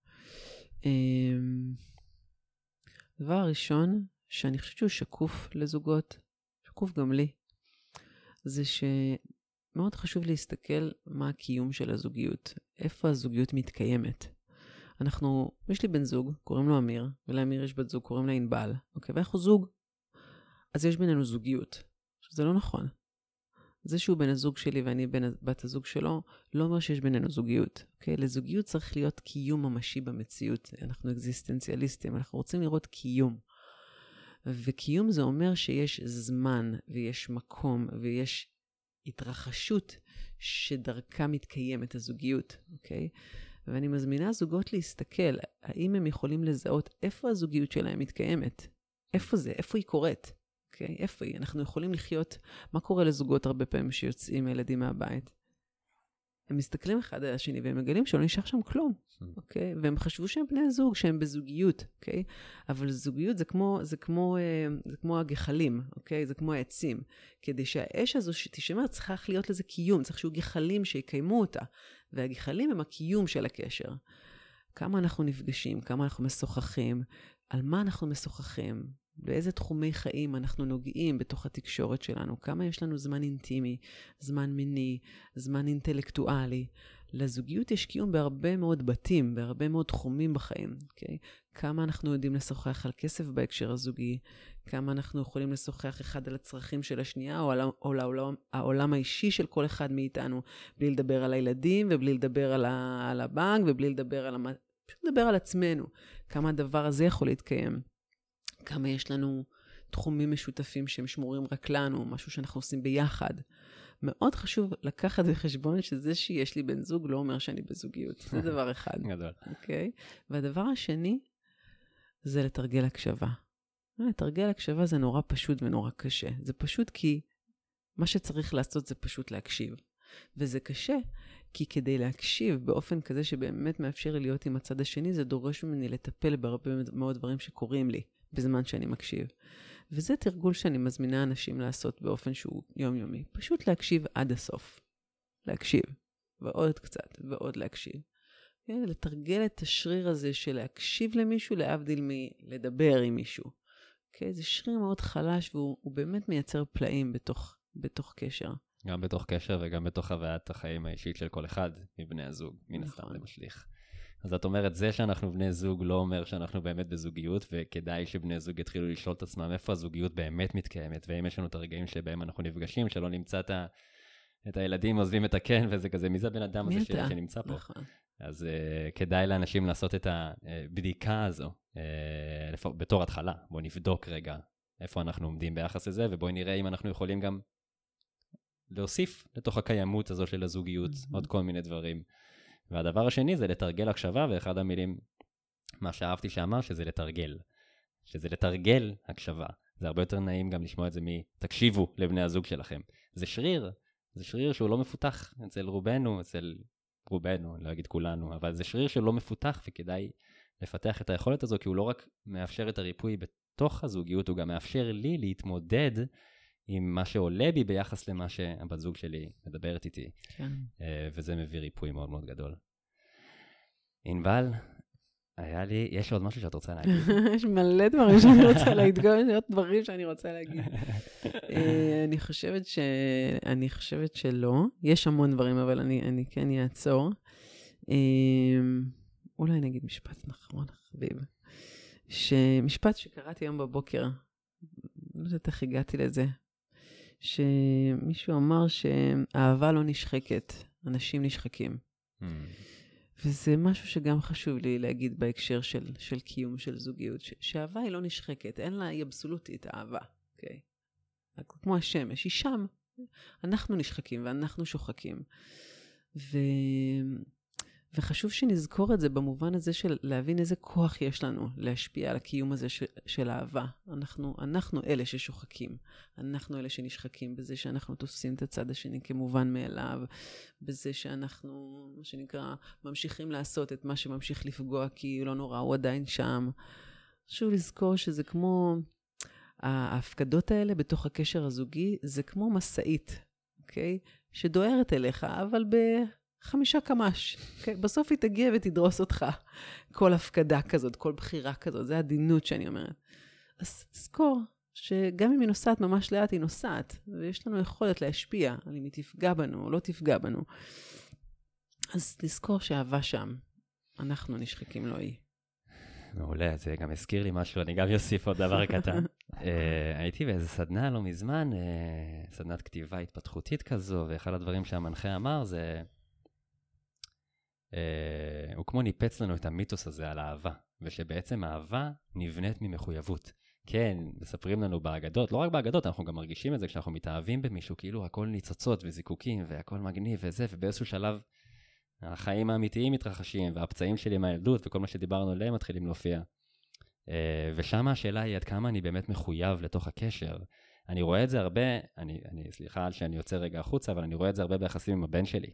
דבר הראשון, שאני חושבת שהוא שקוף לזוגות, שקוף גם לי, זה ש... מאוד חשוב להסתכל מה הקיום של הזוגיות, איפה הזוגיות מתקיימת. אנחנו, יש לי בן זוג, קוראים לו אמיר, ולאמיר יש בת זוג, קוראים לה ענבל, אוקיי, ואנחנו זוג, אז יש בינינו זוגיות. זה לא נכון. זה שהוא בן הזוג שלי ואני בן בת הזוג שלו, לא אומר שיש בינינו זוגיות, אוקיי? לזוגיות צריך להיות קיום ממשי במציאות, אנחנו אקזיסטנציאליסטים, אנחנו רוצים לראות קיום. וקיום זה אומר שיש זמן, ויש מקום, ויש התרחשות שדרכה מתקיימת הזוגיות, אוקיי? ואני מזמינה זוגות להסתכל, האם הם יכולים לזהות איפה הזוגיות שלהם מתקיימת? איפה זה? איפה היא קורית? אוקיי? איפה היא? אנחנו יכולים לחיות, מה קורה לזוגות הרבה פעמים שיוצאים ילדים מהבית? הם מסתכלים אחד על השני והם מגלים שלא נשאר שם כלום, אוקיי? והם חשבו שהם בני זוג, שהם בזוגיות, אוקיי? אבל זוגיות זה כמו, זה כמו, זה כמו הגחלים, אוקיי? זה כמו העצים. כדי שהאש הזו שתשמר צריכה להיות לזה קיום, צריך שיהיו גחלים שיקיימו אותה. והגחלים הם הקיום של הקשר. כמה אנחנו נפגשים, כמה אנחנו משוחחים, על מה אנחנו משוחחים, באיזה תחומי חיים אנחנו נוגעים בתוך התקשורת שלנו, כמה יש לנו זמן אינטימי, זמן מיני, זמן אינטלקטואלי. לזוגיות יש קיום בהרבה מאוד בתים, בהרבה מאוד תחומים בחיים, אוקיי? כמה אנחנו יודעים לשוחח על כסף בהקשר הזוגי, כמה אנחנו יכולים לשוחח אחד על הצרכים של השנייה, או על, או על העולם, העולם האישי של כל אחד מאיתנו, בלי לדבר על הילדים, ובלי לדבר על, ה, על הבנק, ובלי לדבר על, המ... פשוט לדבר על עצמנו. כמה הדבר הזה יכול להתקיים. כמה יש לנו תחומים משותפים שהם שמורים רק לנו, משהו שאנחנו עושים ביחד. מאוד חשוב לקחת בחשבון שזה שיש לי בן זוג לא אומר שאני בזוגיות. זה דבר אחד. גדול. אוקיי? והדבר השני זה לתרגל הקשבה. לתרגל הקשבה זה נורא פשוט ונורא קשה. זה פשוט כי מה שצריך לעשות זה פשוט להקשיב. וזה קשה, כי כדי להקשיב באופן כזה שבאמת מאפשר לי להיות עם הצד השני, זה דורש ממני לטפל בהרבה מאוד דברים שקורים לי בזמן שאני מקשיב. וזה תרגול שאני מזמינה אנשים לעשות באופן שהוא יומיומי. פשוט להקשיב עד הסוף. להקשיב. ועוד קצת, ועוד להקשיב. לתרגל את השריר הזה של להקשיב למישהו, להבדיל מלדבר עם מישהו. זה שריר מאוד חלש, והוא באמת מייצר פלאים בתוך, בתוך קשר. גם בתוך קשר וגם בתוך חוויית החיים האישית של כל אחד מבני הזוג, מן הסתם זה משליך. אז את אומרת, זה שאנחנו בני זוג לא אומר שאנחנו באמת בזוגיות, וכדאי שבני זוג יתחילו לשאול את עצמם איפה הזוגיות באמת מתקיימת, ואם יש לנו את הרגעים שבהם אנחנו נפגשים, שלא נמצא את, ה... את הילדים עוזבים את הכן, וזה כזה, מי זה הבן אדם הזה ש... שנמצא פה? נכון. אז uh, כדאי לאנשים לעשות את הבדיקה הזו, uh, לפ... בתור התחלה. בואו נבדוק רגע איפה אנחנו עומדים ביחס לזה, ובואו נראה אם אנחנו יכולים גם להוסיף לתוך הקיימות הזו של הזוגיות, mm-hmm. עוד כל מיני דברים. והדבר השני זה לתרגל הקשבה, ואחד המילים, מה שאהבתי שאמר, שזה לתרגל. שזה לתרגל הקשבה. זה הרבה יותר נעים גם לשמוע את זה מתקשיבו לבני הזוג שלכם. זה שריר, זה שריר שהוא לא מפותח אצל רובנו, אצל רובנו, אני לא אגיד כולנו, אבל זה שריר שלא מפותח, וכדאי לפתח את היכולת הזו, כי הוא לא רק מאפשר את הריפוי בתוך הזוגיות, הוא גם מאפשר לי להתמודד עם מה שעולה בי ביחס למה שהבת זוג שלי מדברת איתי. כן. וזה מביא ריפוי מאוד מאוד גדול. ענבל, היה לי, יש עוד משהו שאת רוצה להגיד? יש מלא דברים שאני רוצה להגיד, גם יש עוד דברים שאני רוצה להגיד. אני חושבת ש... אני חושבת שלא. יש המון דברים, אבל אני, אני כן אעצור. אולי נגיד משפט נכון, חביב. שמשפט שקראתי היום בבוקר, לא יודעת איך הגעתי לזה, שמישהו אמר שהאהבה לא נשחקת, אנשים נשחקים. Mm. וזה משהו שגם חשוב לי להגיד בהקשר של, של קיום של זוגיות, ש, שהאהבה היא לא נשחקת, אין לה, היא אבסולוטית האהבה, אוקיי? כמו השמש, היא שם. אנחנו נשחקים ואנחנו שוחקים. ו... וחשוב שנזכור את זה במובן הזה של להבין איזה כוח יש לנו להשפיע על הקיום הזה של, של אהבה. אנחנו, אנחנו אלה ששוחקים. אנחנו אלה שנשחקים בזה שאנחנו תופסים את הצד השני כמובן מאליו, בזה שאנחנו, מה שנקרא, ממשיכים לעשות את מה שממשיך לפגוע כי לא נורא, הוא עדיין שם. חשוב לזכור שזה כמו, ההפקדות האלה בתוך הקשר הזוגי, זה כמו מסעית, אוקיי? שדוארת אליך, אבל ב... חמישה קמש. Okay? בסוף היא תגיע ותדרוס אותך. כל הפקדה כזאת, כל בחירה כזאת, זה העדינות שאני אומרת. אז תזכור שגם אם היא נוסעת ממש לאט, היא נוסעת, ויש לנו יכולת להשפיע על אם היא תפגע בנו או לא תפגע בנו. אז תזכור שאהבה שם. אנחנו נשחקים לא היא. מעולה, זה גם הזכיר לי משהו, אני גם אוסיף עוד דבר קטן. הייתי באיזה סדנה לא מזמן, סדנת כתיבה התפתחותית כזו, ואחד הדברים שהמנחה אמר זה... Uh, הוא כמו ניפץ לנו את המיתוס הזה על אהבה, ושבעצם אהבה נבנית ממחויבות. כן, מספרים לנו באגדות, לא רק באגדות, אנחנו גם מרגישים את זה כשאנחנו מתאהבים במישהו, כאילו הכל ניצוצות וזיקוקים והכל מגניב וזה, ובאיזשהו שלב החיים האמיתיים מתרחשים, והפצעים שלי מהילדות וכל מה שדיברנו עליהם מתחילים להופיע. Uh, ושם השאלה היא עד כמה אני באמת מחויב לתוך הקשר. אני רואה את זה הרבה, אני, אני סליחה על שאני יוצא רגע החוצה, אבל אני רואה את זה הרבה ביחסים עם הבן שלי.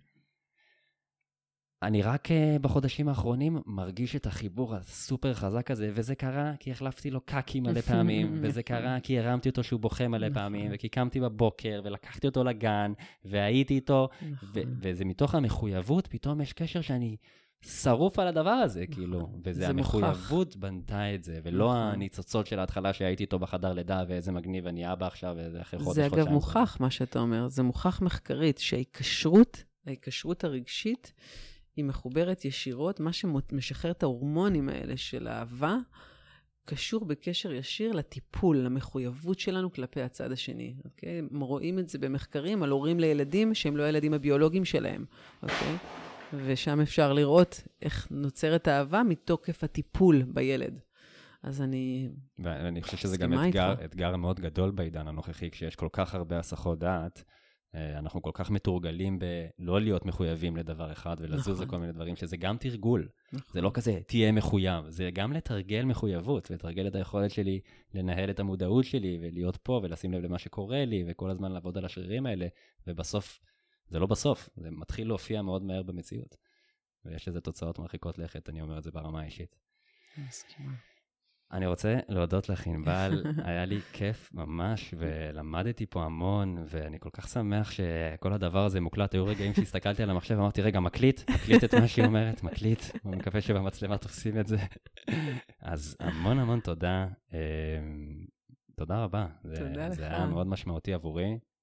אני רק uh, בחודשים האחרונים מרגיש את החיבור הסופר חזק הזה, וזה קרה כי החלפתי לו קקי מלא פעמים, וזה קרה כי הרמתי אותו שהוא בוכה מלא פעמים, וכי קמתי בבוקר, ולקחתי אותו לגן, והייתי איתו, ו- וזה מתוך המחויבות, פתאום יש קשר שאני שרוף על הדבר הזה, כאילו, וזה המחויבות בנתה את זה, ולא הניצוצות של ההתחלה שהייתי איתו בחדר לידה, ואיזה מגניב אני אבא עכשיו, ואיזה אחרי חודש חודשיים. זה אגב מוכח מה שאתה אומר, זה מוכח מחקרית, שההיקשרות, ההיקשרות הרגשית, היא מחוברת ישירות, מה שמשחרר את ההורמונים האלה של האהבה, קשור בקשר ישיר לטיפול, למחויבות שלנו כלפי הצד השני. אוקיי? רואים את זה במחקרים על הורים לילדים שהם לא הילדים הביולוגיים שלהם. אוקיי? ושם אפשר לראות איך נוצרת האהבה מתוקף הטיפול בילד. אז אני... ואני חושב שזה גם אתגר, אתגר מאוד גדול בעידן הנוכחי, כשיש כל כך הרבה הסחות דעת, אנחנו כל כך מתורגלים בלא להיות מחויבים לדבר אחד, ולזוז לכל מיני דברים, שזה גם תרגול. זה לא כזה, תהיה מחויב. זה גם לתרגל מחויבות, ולתרגל את היכולת שלי לנהל את המודעות שלי, ולהיות פה, ולשים לב למה שקורה לי, וכל הזמן לעבוד על השרירים האלה, ובסוף, זה לא בסוף, זה מתחיל להופיע מאוד מהר במציאות. ויש לזה תוצאות מרחיקות לכת, אני אומר את זה ברמה האישית. מסכימה. אני רוצה להודות לך, ענבל, היה לי כיף ממש, ולמדתי פה המון, ואני כל כך שמח שכל הדבר הזה מוקלט. היו רגעים שהסתכלתי על המחשב, אמרתי, רגע, מקליט, מקליט את מה שהיא אומרת, מקליט, אני מקווה שבמצלמה תופסים את זה. אז המון המון תודה, תודה רבה. תודה לך. זה היה מאוד משמעותי עבורי,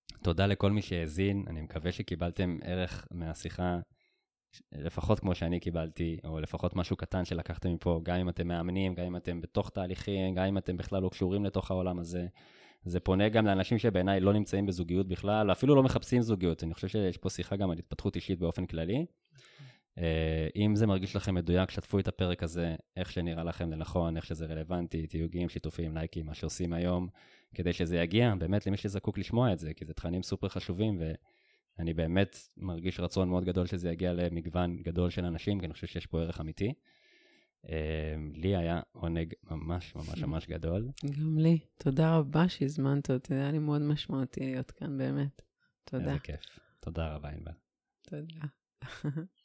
תודה לכל מי שהאזין, אני מקווה שקיבלתם ערך מהשיחה, לפחות כמו שאני קיבלתי, או לפחות משהו קטן שלקחתם מפה, גם אם אתם מאמנים, גם אם אתם בתוך תהליכים, גם אם אתם בכלל לא קשורים לתוך העולם הזה. זה פונה גם לאנשים שבעיניי לא נמצאים בזוגיות בכלל, אפילו לא מחפשים זוגיות. אני חושב שיש פה שיחה גם על התפתחות אישית באופן כללי. אם זה מרגיש לכם מדויק, שתפו את הפרק הזה, איך שנראה לכם לנכון, איך שזה רלוונטי, תיוגים, שיתופים, לייקים, מה שעושים היום, כדי שזה יגיע באמת למי שזקוק לשמוע את זה, כי זה תכנים סופר חשובים, ואני באמת מרגיש רצון מאוד גדול שזה יגיע למגוון גדול של אנשים, כי אני חושב שיש פה ערך אמיתי. לי היה עונג ממש ממש ממש גדול. גם לי. תודה רבה שהזמנת אותי, זה היה לי מאוד משמעותי להיות כאן באמת. תודה. איזה כיף. תודה רבה, ענבל. תודה.